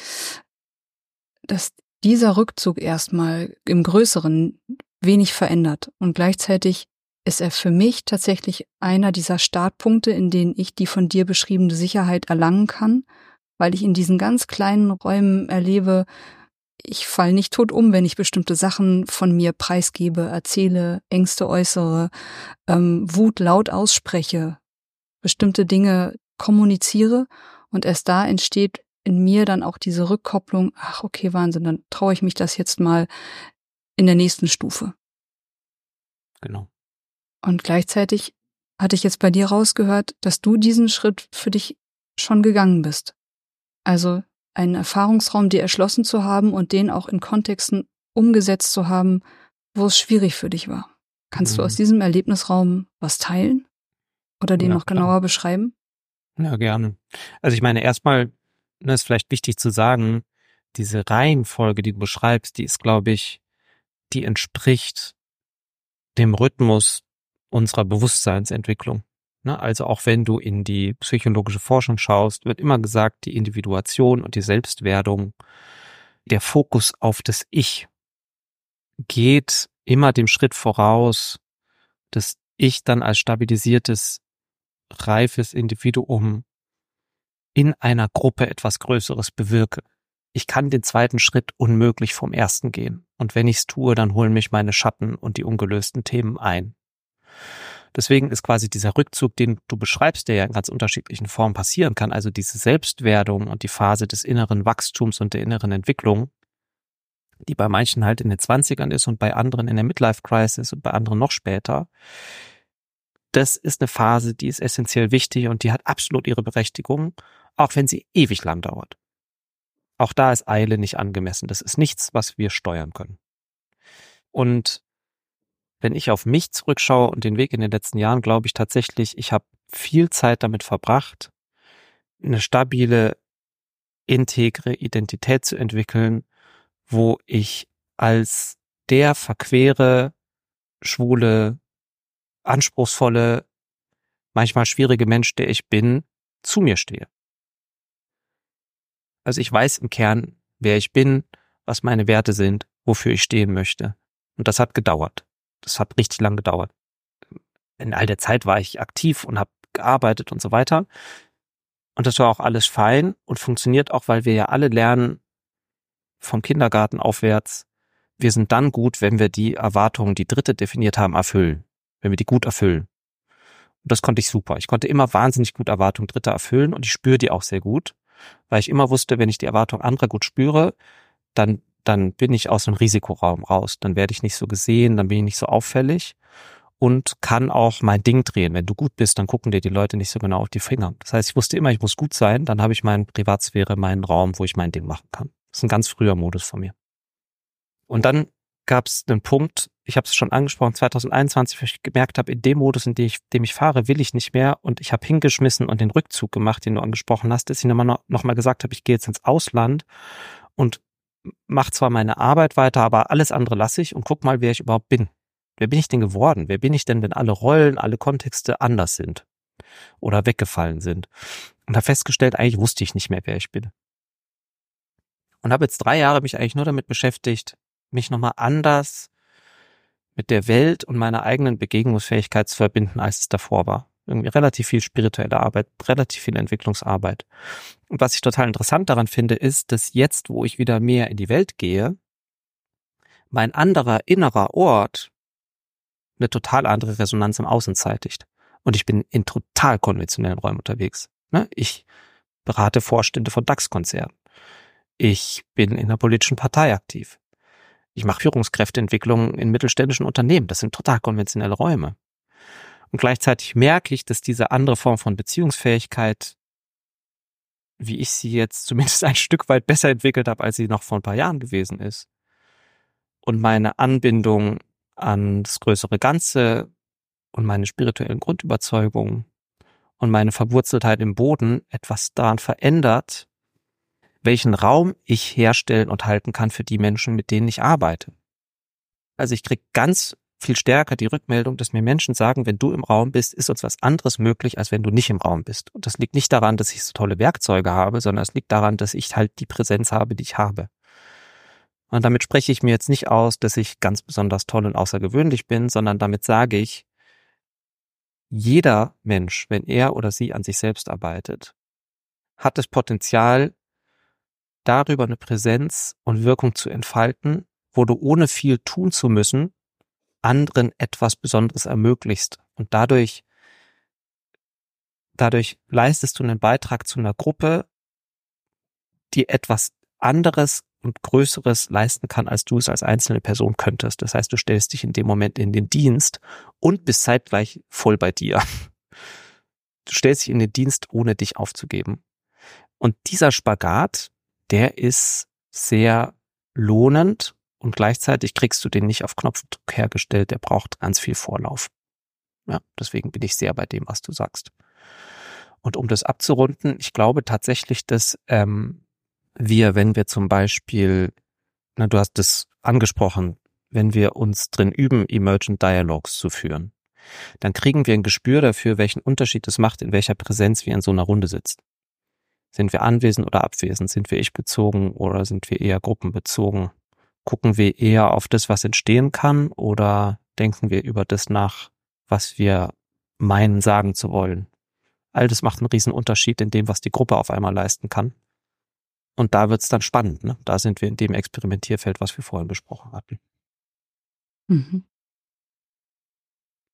dass dieser Rückzug erstmal im Größeren wenig verändert. Und gleichzeitig ist er für mich tatsächlich einer dieser Startpunkte, in denen ich die von dir beschriebene Sicherheit erlangen kann, weil ich in diesen ganz kleinen Räumen erlebe, ich falle nicht tot um, wenn ich bestimmte Sachen von mir preisgebe, erzähle, Ängste äußere, Wut laut ausspreche, bestimmte Dinge kommuniziere, und erst da entsteht in mir dann auch diese Rückkopplung, ach okay, Wahnsinn, dann traue ich mich das jetzt mal in der nächsten Stufe. Genau. Und gleichzeitig hatte ich jetzt bei dir rausgehört, dass du diesen Schritt für dich schon gegangen bist. Also einen Erfahrungsraum dir erschlossen zu haben und den auch in Kontexten umgesetzt zu haben, wo es schwierig für dich war. Kannst du aus diesem Erlebnisraum was teilen? Oder den noch genauer beschreiben? Ja, gerne. Also ich meine, erstmal ist vielleicht wichtig zu sagen, diese Reihenfolge, die du beschreibst, die ist, glaube ich, die entspricht dem Rhythmus unserer Bewusstseinsentwicklung. Also auch wenn du in die psychologische Forschung schaust, wird immer gesagt, die Individuation und die Selbstwerdung, der Fokus auf das Ich geht immer dem Schritt voraus, dass ich dann als stabilisiertes, reifes Individuum in einer Gruppe etwas Größeres bewirke. Ich kann den zweiten Schritt unmöglich vom ersten gehen. Und wenn ich es tue, dann holen mich meine Schatten und die ungelösten Themen ein. Deswegen ist quasi dieser Rückzug, den du beschreibst, der ja in ganz unterschiedlichen Formen passieren kann, also diese Selbstwerdung und die Phase des inneren Wachstums und der inneren Entwicklung, die bei manchen halt in den 20ern ist und bei anderen in der Midlife-Crisis und bei anderen noch später. Das ist eine Phase, die ist essentiell wichtig und die hat absolut ihre Berechtigung, auch wenn sie ewig lang dauert. Auch da ist Eile nicht angemessen. Das ist nichts, was wir steuern können. Und wenn ich auf mich zurückschaue und den Weg in den letzten Jahren, glaube ich tatsächlich, ich habe viel Zeit damit verbracht, eine stabile, integre Identität zu entwickeln, wo ich als der verquere, schwule, anspruchsvolle, manchmal schwierige Mensch, der ich bin, zu mir stehe. Also ich weiß im Kern, wer ich bin, was meine Werte sind, wofür ich stehen möchte. Und das hat gedauert. Das hat richtig lang gedauert. In all der Zeit war ich aktiv und habe gearbeitet und so weiter. Und das war auch alles fein und funktioniert auch, weil wir ja alle lernen, vom Kindergarten aufwärts, wir sind dann gut, wenn wir die Erwartungen, die Dritte definiert haben, erfüllen. Wenn wir die gut erfüllen. Und das konnte ich super. Ich konnte immer wahnsinnig gut Erwartungen Dritter erfüllen und ich spüre die auch sehr gut, weil ich immer wusste, wenn ich die Erwartungen anderer gut spüre, dann bin ich aus dem Risikoraum raus. Dann werde ich nicht so gesehen, dann bin ich nicht so auffällig und kann auch mein Ding drehen. Wenn du gut bist, dann gucken dir die Leute nicht so genau auf die Finger. Das heißt, ich wusste immer, ich muss gut sein, dann habe ich meine Privatsphäre, meinen Raum, wo ich mein Ding machen kann. Das ist ein ganz früher Modus von mir. Und dann gab es einen Punkt, ich habe es schon angesprochen, 2021, wo ich gemerkt habe, in dem Modus, in dem ich fahre, will ich nicht mehr. Und ich habe hingeschmissen und den Rückzug gemacht, den du angesprochen hast, dass ich noch mal gesagt habe, ich gehe jetzt ins Ausland und mache zwar meine Arbeit weiter, aber alles andere lasse ich und guck mal, wer ich überhaupt bin. Wer bin ich denn geworden? Wer bin ich denn, wenn alle Rollen, alle Kontexte anders sind oder weggefallen sind? Und habe festgestellt, eigentlich wusste ich nicht mehr, wer ich bin. Und habe jetzt 3 Jahre mich eigentlich nur damit beschäftigt, mich nochmal anders mit der Welt und meiner eigenen Begegnungsfähigkeit zu verbinden, als es davor war. Irgendwie relativ viel spirituelle Arbeit, relativ viel Entwicklungsarbeit. Und was ich total interessant daran finde, ist, dass jetzt, wo ich wieder mehr in die Welt gehe, mein anderer innerer Ort eine total andere Resonanz im Außen zeitigt. Und ich bin in total konventionellen Räumen unterwegs. Ich berate Vorstände von DAX-Konzernen. Ich bin in einer politischen Partei aktiv. Ich mache Führungskräfteentwicklung in mittelständischen Unternehmen. Das sind total konventionelle Räume. Und gleichzeitig merke ich, dass diese andere Form von Beziehungsfähigkeit, wie ich sie jetzt zumindest ein Stück weit besser entwickelt habe, als sie noch vor ein paar Jahren gewesen ist. Und meine Anbindung an das größere Ganze und meine spirituellen Grundüberzeugungen und meine Verwurzeltheit im Boden etwas daran verändert, welchen Raum ich herstellen und halten kann für die Menschen, mit denen ich arbeite. Also ich kriege ganz viel stärker die Rückmeldung, dass mir Menschen sagen, wenn du im Raum bist, ist uns was anderes möglich, als wenn du nicht im Raum bist. Und das liegt nicht daran, dass ich so tolle Werkzeuge habe, sondern es liegt daran, dass ich halt die Präsenz habe, die ich habe. Und damit spreche ich mir jetzt nicht aus, dass ich ganz besonders toll und außergewöhnlich bin, sondern damit sage ich, jeder Mensch, wenn er oder sie an sich selbst arbeitet, hat das Potenzial, darüber eine Präsenz und Wirkung zu entfalten, wo du ohne viel tun zu müssen, anderen etwas Besonderes ermöglichst. Und dadurch leistest du einen Beitrag zu einer Gruppe, die etwas anderes und Größeres leisten kann, als du es als einzelne Person könntest. Das heißt, du stellst dich in dem Moment in den Dienst und bist zeitgleich voll bei dir. Du stellst dich in den Dienst, ohne dich aufzugeben. Und dieser Spagat, der ist sehr lohnend und gleichzeitig kriegst du den nicht auf Knopfdruck hergestellt, der braucht ganz viel Vorlauf. Ja, deswegen bin ich sehr bei dem, was du sagst. Und um das abzurunden, ich glaube tatsächlich, dass wenn wir zum Beispiel, du hast es angesprochen, wenn wir uns drin üben, Emergent Dialogues zu führen, dann kriegen wir ein Gespür dafür, welchen Unterschied es macht, in welcher Präsenz wir in so einer Runde sitzen. Sind wir anwesend oder abwesend? Sind wir ich-bezogen oder sind wir eher gruppenbezogen? Gucken wir eher auf das, was entstehen kann, oder denken wir über das nach, was wir meinen, sagen zu wollen? All das macht einen riesen Unterschied in dem, was die Gruppe auf einmal leisten kann. Und da wird's dann spannend, ne? Da sind wir in dem Experimentierfeld, was wir vorhin besprochen hatten. Mhm.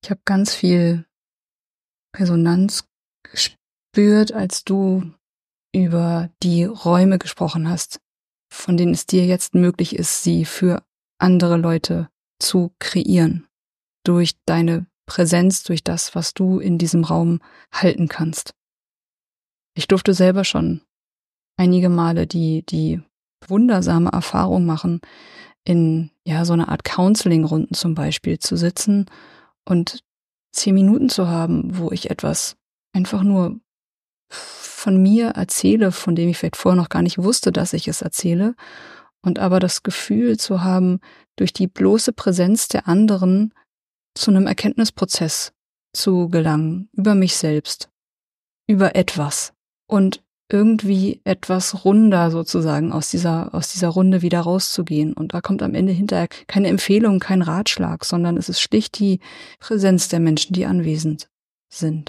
Ich habe ganz viel Resonanz gespürt, als du über die Räume gesprochen hast, von denen es dir jetzt möglich ist, sie für andere Leute zu kreieren. Durch deine Präsenz, durch das, was du in diesem Raum halten kannst. Ich durfte selber schon einige Male die wundersame Erfahrung machen, in so einer Art Counseling-Runden zum Beispiel zu sitzen und 10 Minuten zu haben, wo ich etwas einfach nur von mir erzähle, von dem ich vielleicht vorher noch gar nicht wusste, dass ich es erzähle, und aber das Gefühl zu haben, durch die bloße Präsenz der anderen zu einem Erkenntnisprozess zu gelangen, über mich selbst, über etwas und irgendwie etwas runder sozusagen aus dieser Runde wieder rauszugehen. Und da kommt am Ende hinterher keine Empfehlung, kein Ratschlag, sondern es ist schlicht die Präsenz der Menschen, die anwesend sind.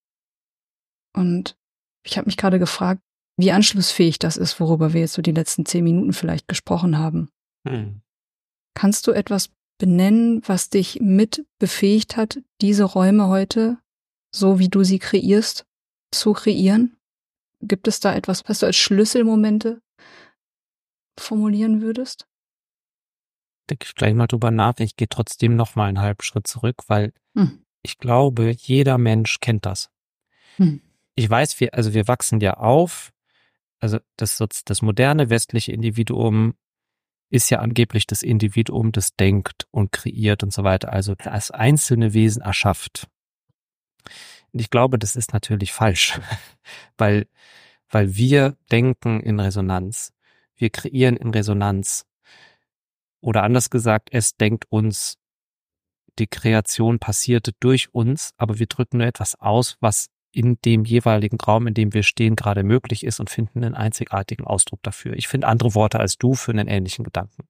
Und ich habe mich gerade gefragt, wie anschlussfähig das ist, worüber wir jetzt so die letzten 10 Minuten vielleicht gesprochen haben. Kannst du etwas benennen, was dich mit befähigt hat, diese Räume heute, so wie du sie kreierst, zu kreieren? Gibt es da etwas, was du als Schlüsselmomente formulieren würdest? Denke ich gleich mal drüber nach. Ich gehe trotzdem noch mal einen halben Schritt zurück, weil ich glaube, jeder Mensch kennt das. Ich weiß, wir wachsen ja auf. Also das moderne westliche Individuum ist ja angeblich das Individuum, das denkt und kreiert und so weiter, also als einzelne Wesen erschafft. Und ich glaube, das ist natürlich falsch, weil wir denken in Resonanz, wir kreieren in Resonanz. Oder anders gesagt, es denkt uns, die Kreation passierte durch uns, aber wir drücken nur etwas aus, was in dem jeweiligen Raum, in dem wir stehen, gerade möglich ist und finden einen einzigartigen Ausdruck dafür. Ich finde andere Worte als du für einen ähnlichen Gedanken.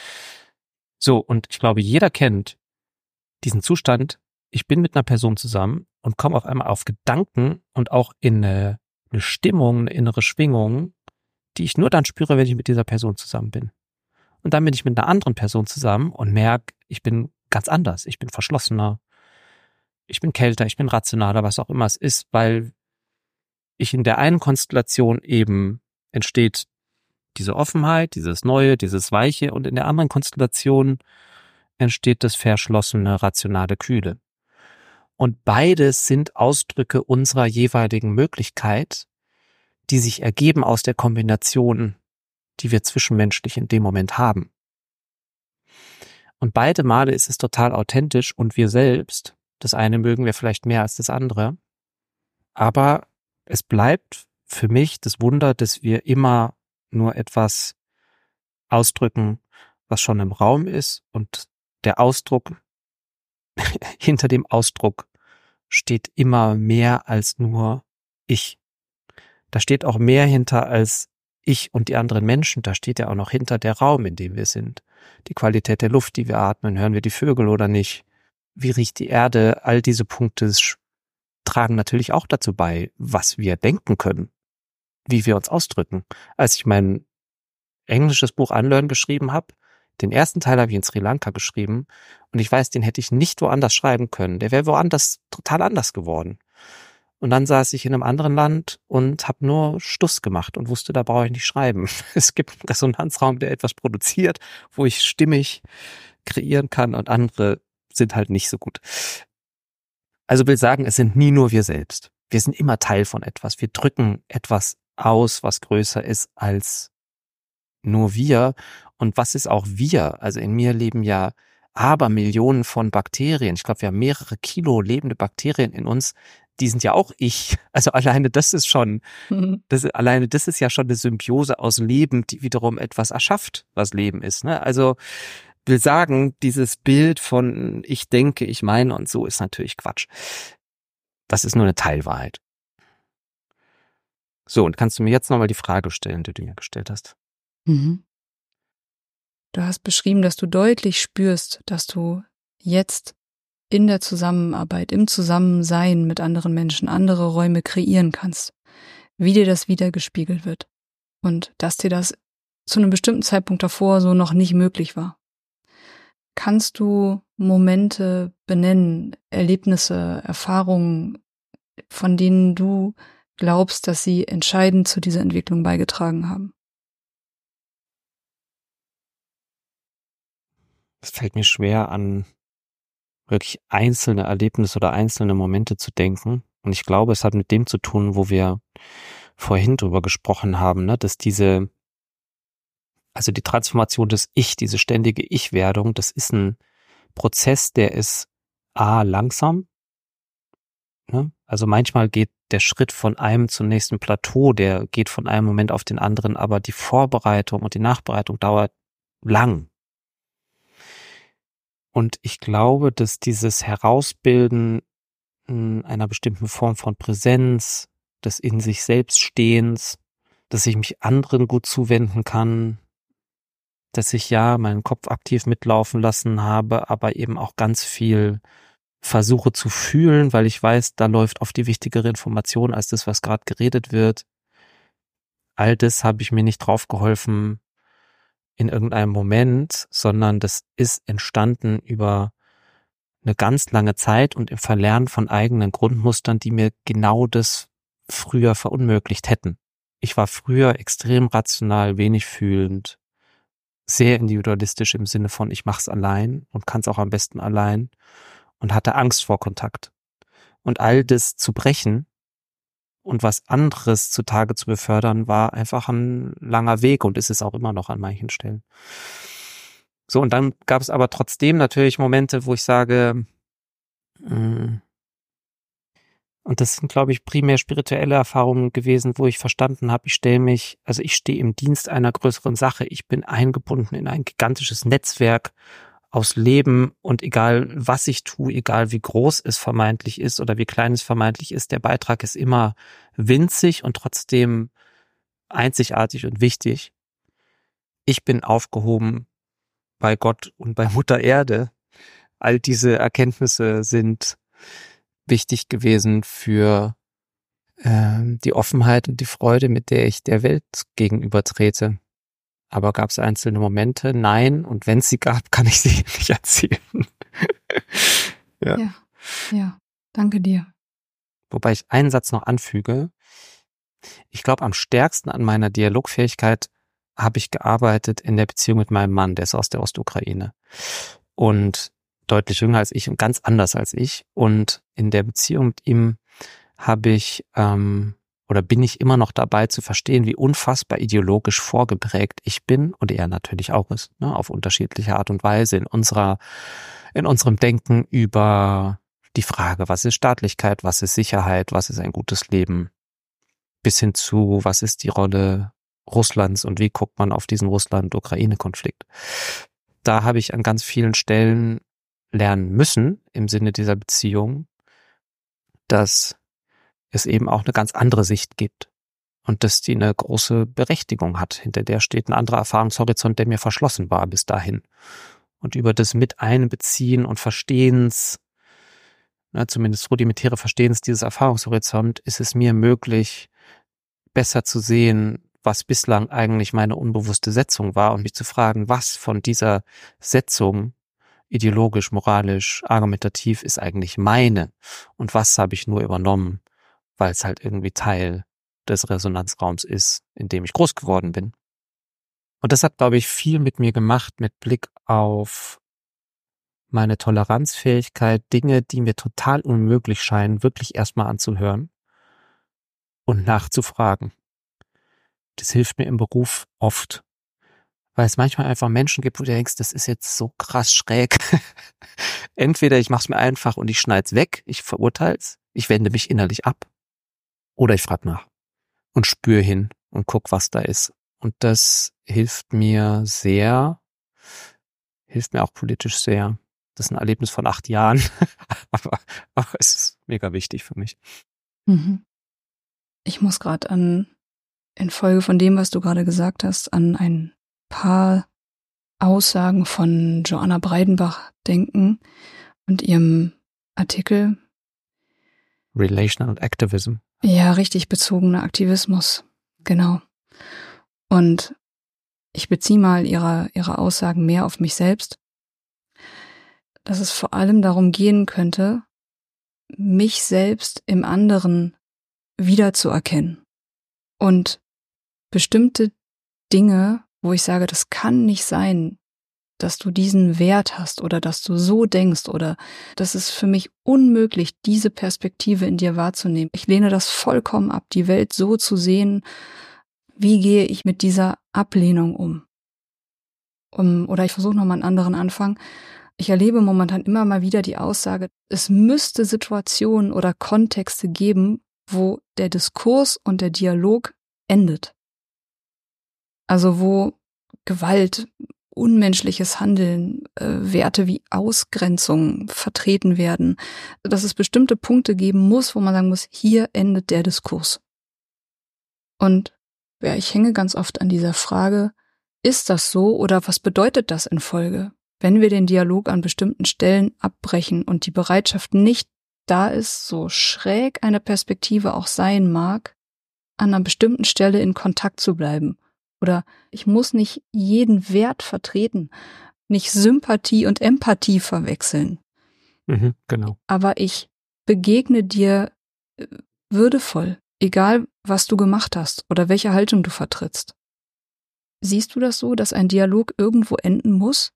So, und ich glaube, jeder kennt diesen Zustand, ich bin mit einer Person zusammen und komme auf einmal auf Gedanken und auch in eine Stimmung, eine innere Schwingung, die ich nur dann spüre, wenn ich mit dieser Person zusammen bin. Und dann bin ich mit einer anderen Person zusammen und merke, ich bin ganz anders, ich bin verschlossener, ich bin kälter, ich bin rationaler, was auch immer es ist, weil ich in der einen Konstellation eben entsteht diese Offenheit, dieses Neue, dieses Weiche, und in der anderen Konstellation entsteht das verschlossene, rationale, Kühle. Und beides sind Ausdrücke unserer jeweiligen Möglichkeit, die sich ergeben aus der Kombination, die wir zwischenmenschlich in dem Moment haben. Und beide Male ist es total authentisch und wir selbst, das eine mögen wir vielleicht mehr als das andere, aber es bleibt für mich das Wunder, dass wir immer nur etwas ausdrücken, was schon im Raum ist, und der Ausdruck, hinter dem Ausdruck steht immer mehr als nur ich. Da steht auch mehr hinter als ich und die anderen Menschen. Da steht ja auch noch hinter der Raum, in dem wir sind. Die Qualität der Luft, die wir atmen, hören wir die Vögel oder nicht? Wie riecht die Erde? All diese Punkte tragen natürlich auch dazu bei, was wir denken können, wie wir uns ausdrücken. Als ich mein englisches Buch Unlearn geschrieben habe, den ersten Teil habe ich in Sri Lanka geschrieben, und ich weiß, den hätte ich nicht woanders schreiben können. Der wäre woanders total anders geworden. Und dann saß ich in einem anderen Land und habe nur Stuss gemacht und wusste, da brauche ich nicht schreiben. Es gibt einen Resonanzraum, der etwas produziert, wo ich stimmig kreieren kann, und andere sind halt nicht so gut. Also will sagen, es sind nie nur wir selbst. Wir sind immer Teil von etwas. Wir drücken etwas aus, was größer ist als nur wir. Und was ist auch wir? Also in mir leben ja Abermillionen von Bakterien. Ich glaube, wir haben mehrere Kilo lebende Bakterien in uns. Die sind ja auch ich. Also alleine das ist schon, das ist ja schon eine Symbiose aus Leben, die wiederum etwas erschafft, was Leben ist. Ne? Also will sagen, dieses Bild von ich denke, ich meine und so ist natürlich Quatsch. Das ist nur eine Teilwahrheit. So, und kannst du mir jetzt nochmal die Frage stellen, die du mir gestellt hast? Mhm. Du hast beschrieben, dass du deutlich spürst, dass du jetzt in der Zusammenarbeit, im Zusammensein mit anderen Menschen andere Räume kreieren kannst, wie dir das wiedergespiegelt wird, und dass dir das zu einem bestimmten Zeitpunkt davor so noch nicht möglich war. Kannst du Momente benennen, Erlebnisse, Erfahrungen, von denen du glaubst, dass sie entscheidend zu dieser Entwicklung beigetragen haben? Es fällt mir schwer, an wirklich einzelne Erlebnisse oder einzelne Momente zu denken. Und ich glaube, es hat mit dem zu tun, wo wir vorhin drüber gesprochen haben, ne, dass die Transformation des Ich, diese ständige Ich-Werdung, das ist ein Prozess, der ist langsam. Ne? Also manchmal geht der Schritt von einem zum nächsten Plateau, der geht von einem Moment auf den anderen, aber die Vorbereitung und die Nachbereitung dauert lang. Und ich glaube, dass dieses Herausbilden einer bestimmten Form von Präsenz, des in sich selbst Stehens, dass ich mich anderen gut zuwenden kann, dass ich ja meinen Kopf aktiv mitlaufen lassen habe, aber eben auch ganz viel versuche zu fühlen, weil ich weiß, da läuft oft die wichtigere Information als das, was gerade geredet wird. All das habe ich mir nicht drauf geholfen in irgendeinem Moment, sondern das ist entstanden über eine ganz lange Zeit und im Verlernen von eigenen Grundmustern, die mir genau das früher verunmöglicht hätten. Ich war früher extrem rational, wenig fühlend, sehr individualistisch im Sinne von, ich mach's allein und kann's auch am besten allein und hatte Angst vor Kontakt. Und all das zu brechen und was anderes zutage zu befördern, war einfach ein langer Weg und ist es auch immer noch an manchen Stellen. So, und dann gab es aber trotzdem natürlich Momente, wo ich sage, und das sind, glaube ich, primär spirituelle Erfahrungen gewesen, wo ich verstanden habe, ich stehe im Dienst einer größeren Sache, ich bin eingebunden in ein gigantisches Netzwerk aus Leben und egal, was ich tue, egal wie groß es vermeintlich ist oder wie klein es vermeintlich ist, der Beitrag ist immer winzig und trotzdem einzigartig und wichtig. Ich bin aufgehoben bei Gott und bei Mutter Erde. All diese Erkenntnisse sind wichtig gewesen für die Offenheit und die Freude, mit der ich der Welt gegenübertrete. Aber gab es einzelne Momente? Nein. Und wenn es sie gab, kann ich sie nicht erzählen. Ja, danke dir. Wobei ich einen Satz noch anfüge. Ich glaube, am stärksten an meiner Dialogfähigkeit habe ich gearbeitet in der Beziehung mit meinem Mann, der ist aus der Ostukraine. Und deutlich jünger als ich und ganz anders als ich. Und in der Beziehung mit ihm bin ich immer noch dabei zu verstehen, wie unfassbar ideologisch vorgeprägt ich bin und er natürlich auch ist, ne, auf unterschiedliche Art und Weise in unserem Denken über die Frage, was ist Staatlichkeit, was ist Sicherheit, was ist ein gutes Leben, bis hin zu, was ist die Rolle Russlands und wie guckt man auf diesen Russland-Ukraine-Konflikt. Da habe ich an ganz vielen Stellen lernen müssen, im Sinne dieser Beziehung, dass es eben auch eine ganz andere Sicht gibt und dass die eine große Berechtigung hat. Hinter der steht ein anderer Erfahrungshorizont, der mir verschlossen war bis dahin. Und über das Miteinbeziehen und Verstehens, zumindest rudimentäre Verstehens dieses Erfahrungshorizont, ist es mir möglich, besser zu sehen, was bislang eigentlich meine unbewusste Setzung war und mich zu fragen, was von dieser Setzung ideologisch, moralisch, argumentativ ist eigentlich meine und was habe ich nur übernommen, weil es halt irgendwie Teil des Resonanzraums ist, in dem ich groß geworden bin. Und das hat, glaube ich, viel mit mir gemacht mit Blick auf meine Toleranzfähigkeit, Dinge, die mir total unmöglich scheinen, wirklich erstmal anzuhören und nachzufragen. Das hilft mir im Beruf oft, weil es manchmal einfach Menschen gibt, wo du denkst, das ist jetzt so krass schräg. Entweder ich mach's mir einfach und ich schneid's weg, ich verurteil's, ich wende mich innerlich ab. Oder ich frage nach und spüre hin und guck, was da ist. Und das hilft mir auch politisch sehr. Das ist ein Erlebnis von 8 Jahren, aber es ist mega wichtig für mich. Ich muss gerade infolge von dem, was du gerade gesagt hast, an ein paar Aussagen von Joanna Breidenbach denken und ihrem Artikel Relational Activism. Ja, richtig, bezogener Aktivismus, genau. Und ich beziehe mal ihre Aussagen mehr auf mich selbst. dass es vor allem darum gehen könnte, mich selbst im anderen wiederzuerkennen. Und bestimmte Dinge, wo ich sage, das kann nicht sein, dass du diesen Wert hast oder dass du so denkst oder das ist für mich unmöglich, diese Perspektive in dir wahrzunehmen. Ich lehne das vollkommen ab, die Welt so zu sehen. Wie gehe ich mit dieser Ablehnung um? Oder ich versuche nochmal einen anderen Anfang. Ich erlebe momentan immer mal wieder die Aussage, es müsste Situationen oder Kontexte geben, wo der Diskurs und der Dialog endet. Also wo Gewalt, unmenschliches Handeln, Werte wie Ausgrenzung vertreten werden, dass es bestimmte Punkte geben muss, wo man sagen muss, hier endet der Diskurs. Und ja, ich hänge ganz oft an dieser Frage, ist das so oder was bedeutet das in Folge? Wenn wir den Dialog an bestimmten Stellen abbrechen und die Bereitschaft nicht da ist, so schräg eine Perspektive auch sein mag, an einer bestimmten Stelle in Kontakt zu bleiben. Oder ich muss nicht jeden Wert vertreten, nicht Sympathie und Empathie verwechseln. Genau. Aber ich begegne dir würdevoll, egal was du gemacht hast oder welche Haltung du vertrittst. Siehst du das so, dass ein Dialog irgendwo enden muss?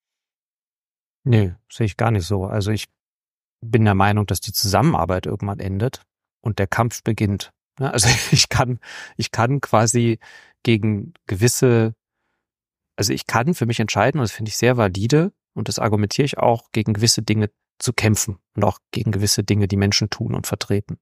Nee, sehe ich gar nicht so. Also ich bin der Meinung, dass die Zusammenarbeit irgendwann endet und der Kampf beginnt. Also ich kann quasi gegen gewisse, also ich kann für mich entscheiden, und das finde ich sehr valide, und das argumentiere ich auch, gegen gewisse Dinge zu kämpfen und auch gegen gewisse Dinge, die Menschen tun und vertreten.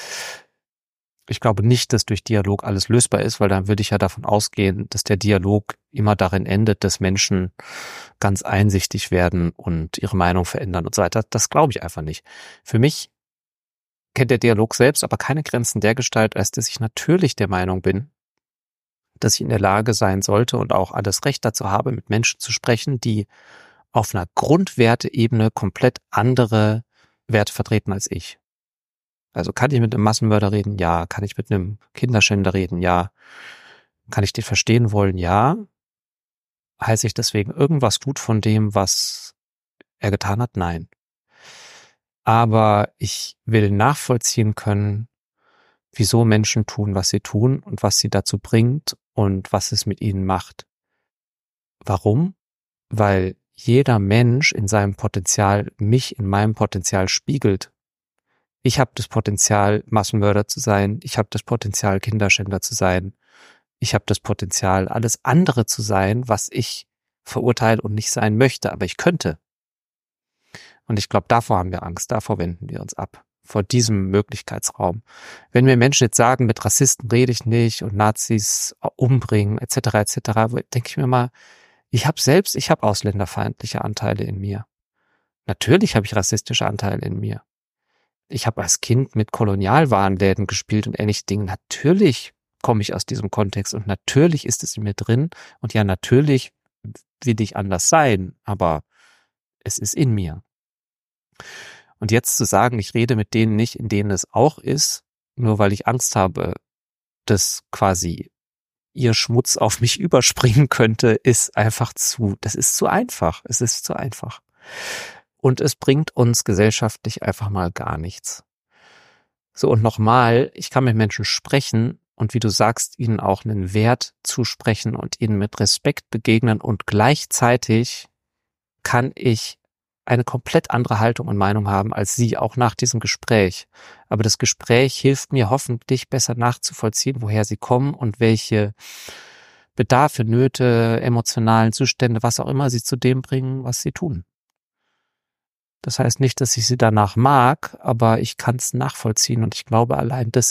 Ich glaube nicht, dass durch Dialog alles lösbar ist, weil dann würde ich ja davon ausgehen, dass der Dialog immer darin endet, dass Menschen ganz einsichtig werden und ihre Meinung verändern und so weiter. Das glaube ich einfach nicht. Für mich kennt der Dialog selbst aber keine Grenzen dergestalt, als dass ich natürlich der Meinung bin, dass ich in der Lage sein sollte und auch alles Recht dazu habe, mit Menschen zu sprechen, die auf einer Grundwerteebene komplett andere Werte vertreten als ich. Also kann ich mit einem Massenmörder reden? Ja. Kann ich mit einem Kinderschänder reden? Ja. Kann ich den verstehen wollen? Ja. Heiße ich deswegen irgendwas gut von dem, was er getan hat? Nein. Aber ich will nachvollziehen können, wieso Menschen tun, was sie tun und was sie dazu bringt und was es mit ihnen macht. Warum? Weil jeder Mensch in seinem Potenzial mich in meinem Potenzial spiegelt. Ich habe das Potenzial, Massenmörder zu sein. Ich habe das Potenzial, Kinderschänder zu sein. Ich habe das Potenzial, alles andere zu sein, was ich verurteile und nicht sein möchte, aber ich könnte. Und ich glaube, davor haben wir Angst, davor wenden wir uns ab, vor diesem Möglichkeitsraum. Wenn mir Menschen jetzt sagen, mit Rassisten rede ich nicht und Nazis umbringen, etc., denke ich mir mal, ich habe ausländerfeindliche Anteile in mir. Natürlich habe ich rassistische Anteile in mir. Ich habe als Kind mit Kolonialwarenläden gespielt und ähnliche Dinge. Natürlich komme ich aus diesem Kontext und natürlich ist es in mir drin und ja, natürlich will ich anders sein, aber es ist in mir. Und jetzt zu sagen, ich rede mit denen nicht, in denen es auch ist, nur weil ich Angst habe, dass quasi ihr Schmutz auf mich überspringen könnte, das ist zu einfach. Es ist zu einfach. Und es bringt uns gesellschaftlich einfach mal gar nichts. So, und nochmal, ich kann mit Menschen sprechen und wie du sagst, ihnen auch einen Wert zusprechen und ihnen mit Respekt begegnen und gleichzeitig kann ich eine komplett andere Haltung und Meinung haben als sie, auch nach diesem Gespräch. Aber das Gespräch hilft mir hoffentlich besser nachzuvollziehen, woher sie kommen und welche Bedarfe, Nöte, emotionalen Zustände, was auch immer sie zu dem bringen, was sie tun. Das heißt nicht, dass ich sie danach mag, aber ich kann es nachvollziehen und ich glaube allein, das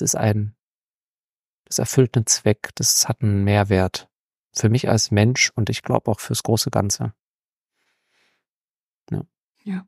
erfüllt einen Zweck, das hat einen Mehrwert für mich als Mensch und ich glaube auch fürs große Ganze. Ja.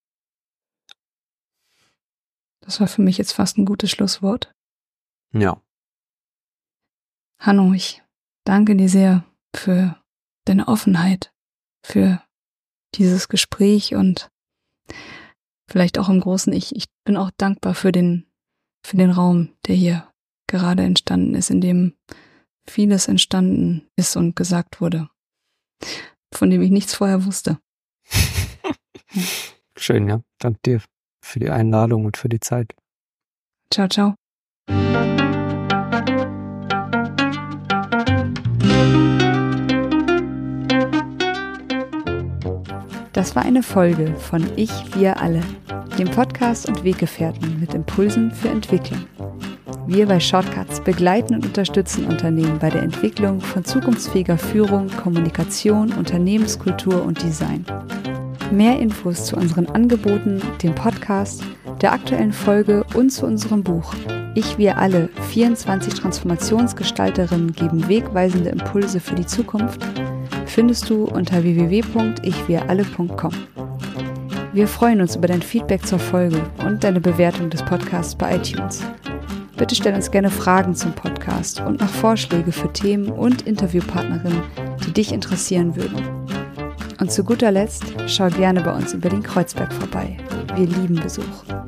Das war für mich jetzt fast ein gutes Schlusswort. Ja. Hanno, ich danke dir sehr für deine Offenheit, für dieses Gespräch und vielleicht auch im Großen. Ich bin auch dankbar für den Raum, der hier gerade entstanden ist, in dem vieles entstanden ist und gesagt wurde, von dem ich nichts vorher wusste. Schön, ja. Danke dir für die Einladung und für die Zeit. Ciao, ciao. Das war eine Folge von Ich, wir alle, dem Podcast und Weggefährten mit Impulsen für Entwicklung. Wir bei Shortcuts begleiten und unterstützen Unternehmen bei der Entwicklung von zukunftsfähiger Führung, Kommunikation, Unternehmenskultur und Design. Mehr Infos zu unseren Angeboten, dem Podcast, der aktuellen Folge und zu unserem Buch Ich, wir alle, 24 Transformationsgestalterinnen geben wegweisende Impulse für die Zukunft findest du unter www.ichwiralle.com. Wir freuen uns über dein Feedback zur Folge und deine Bewertung des Podcasts bei iTunes. Bitte stell uns gerne Fragen zum Podcast und noch Vorschläge für Themen und Interviewpartnerinnen, die dich interessieren würden. Und zu guter Letzt schau gerne bei uns in Berlin-Kreuzberg vorbei. Wir lieben Besuch.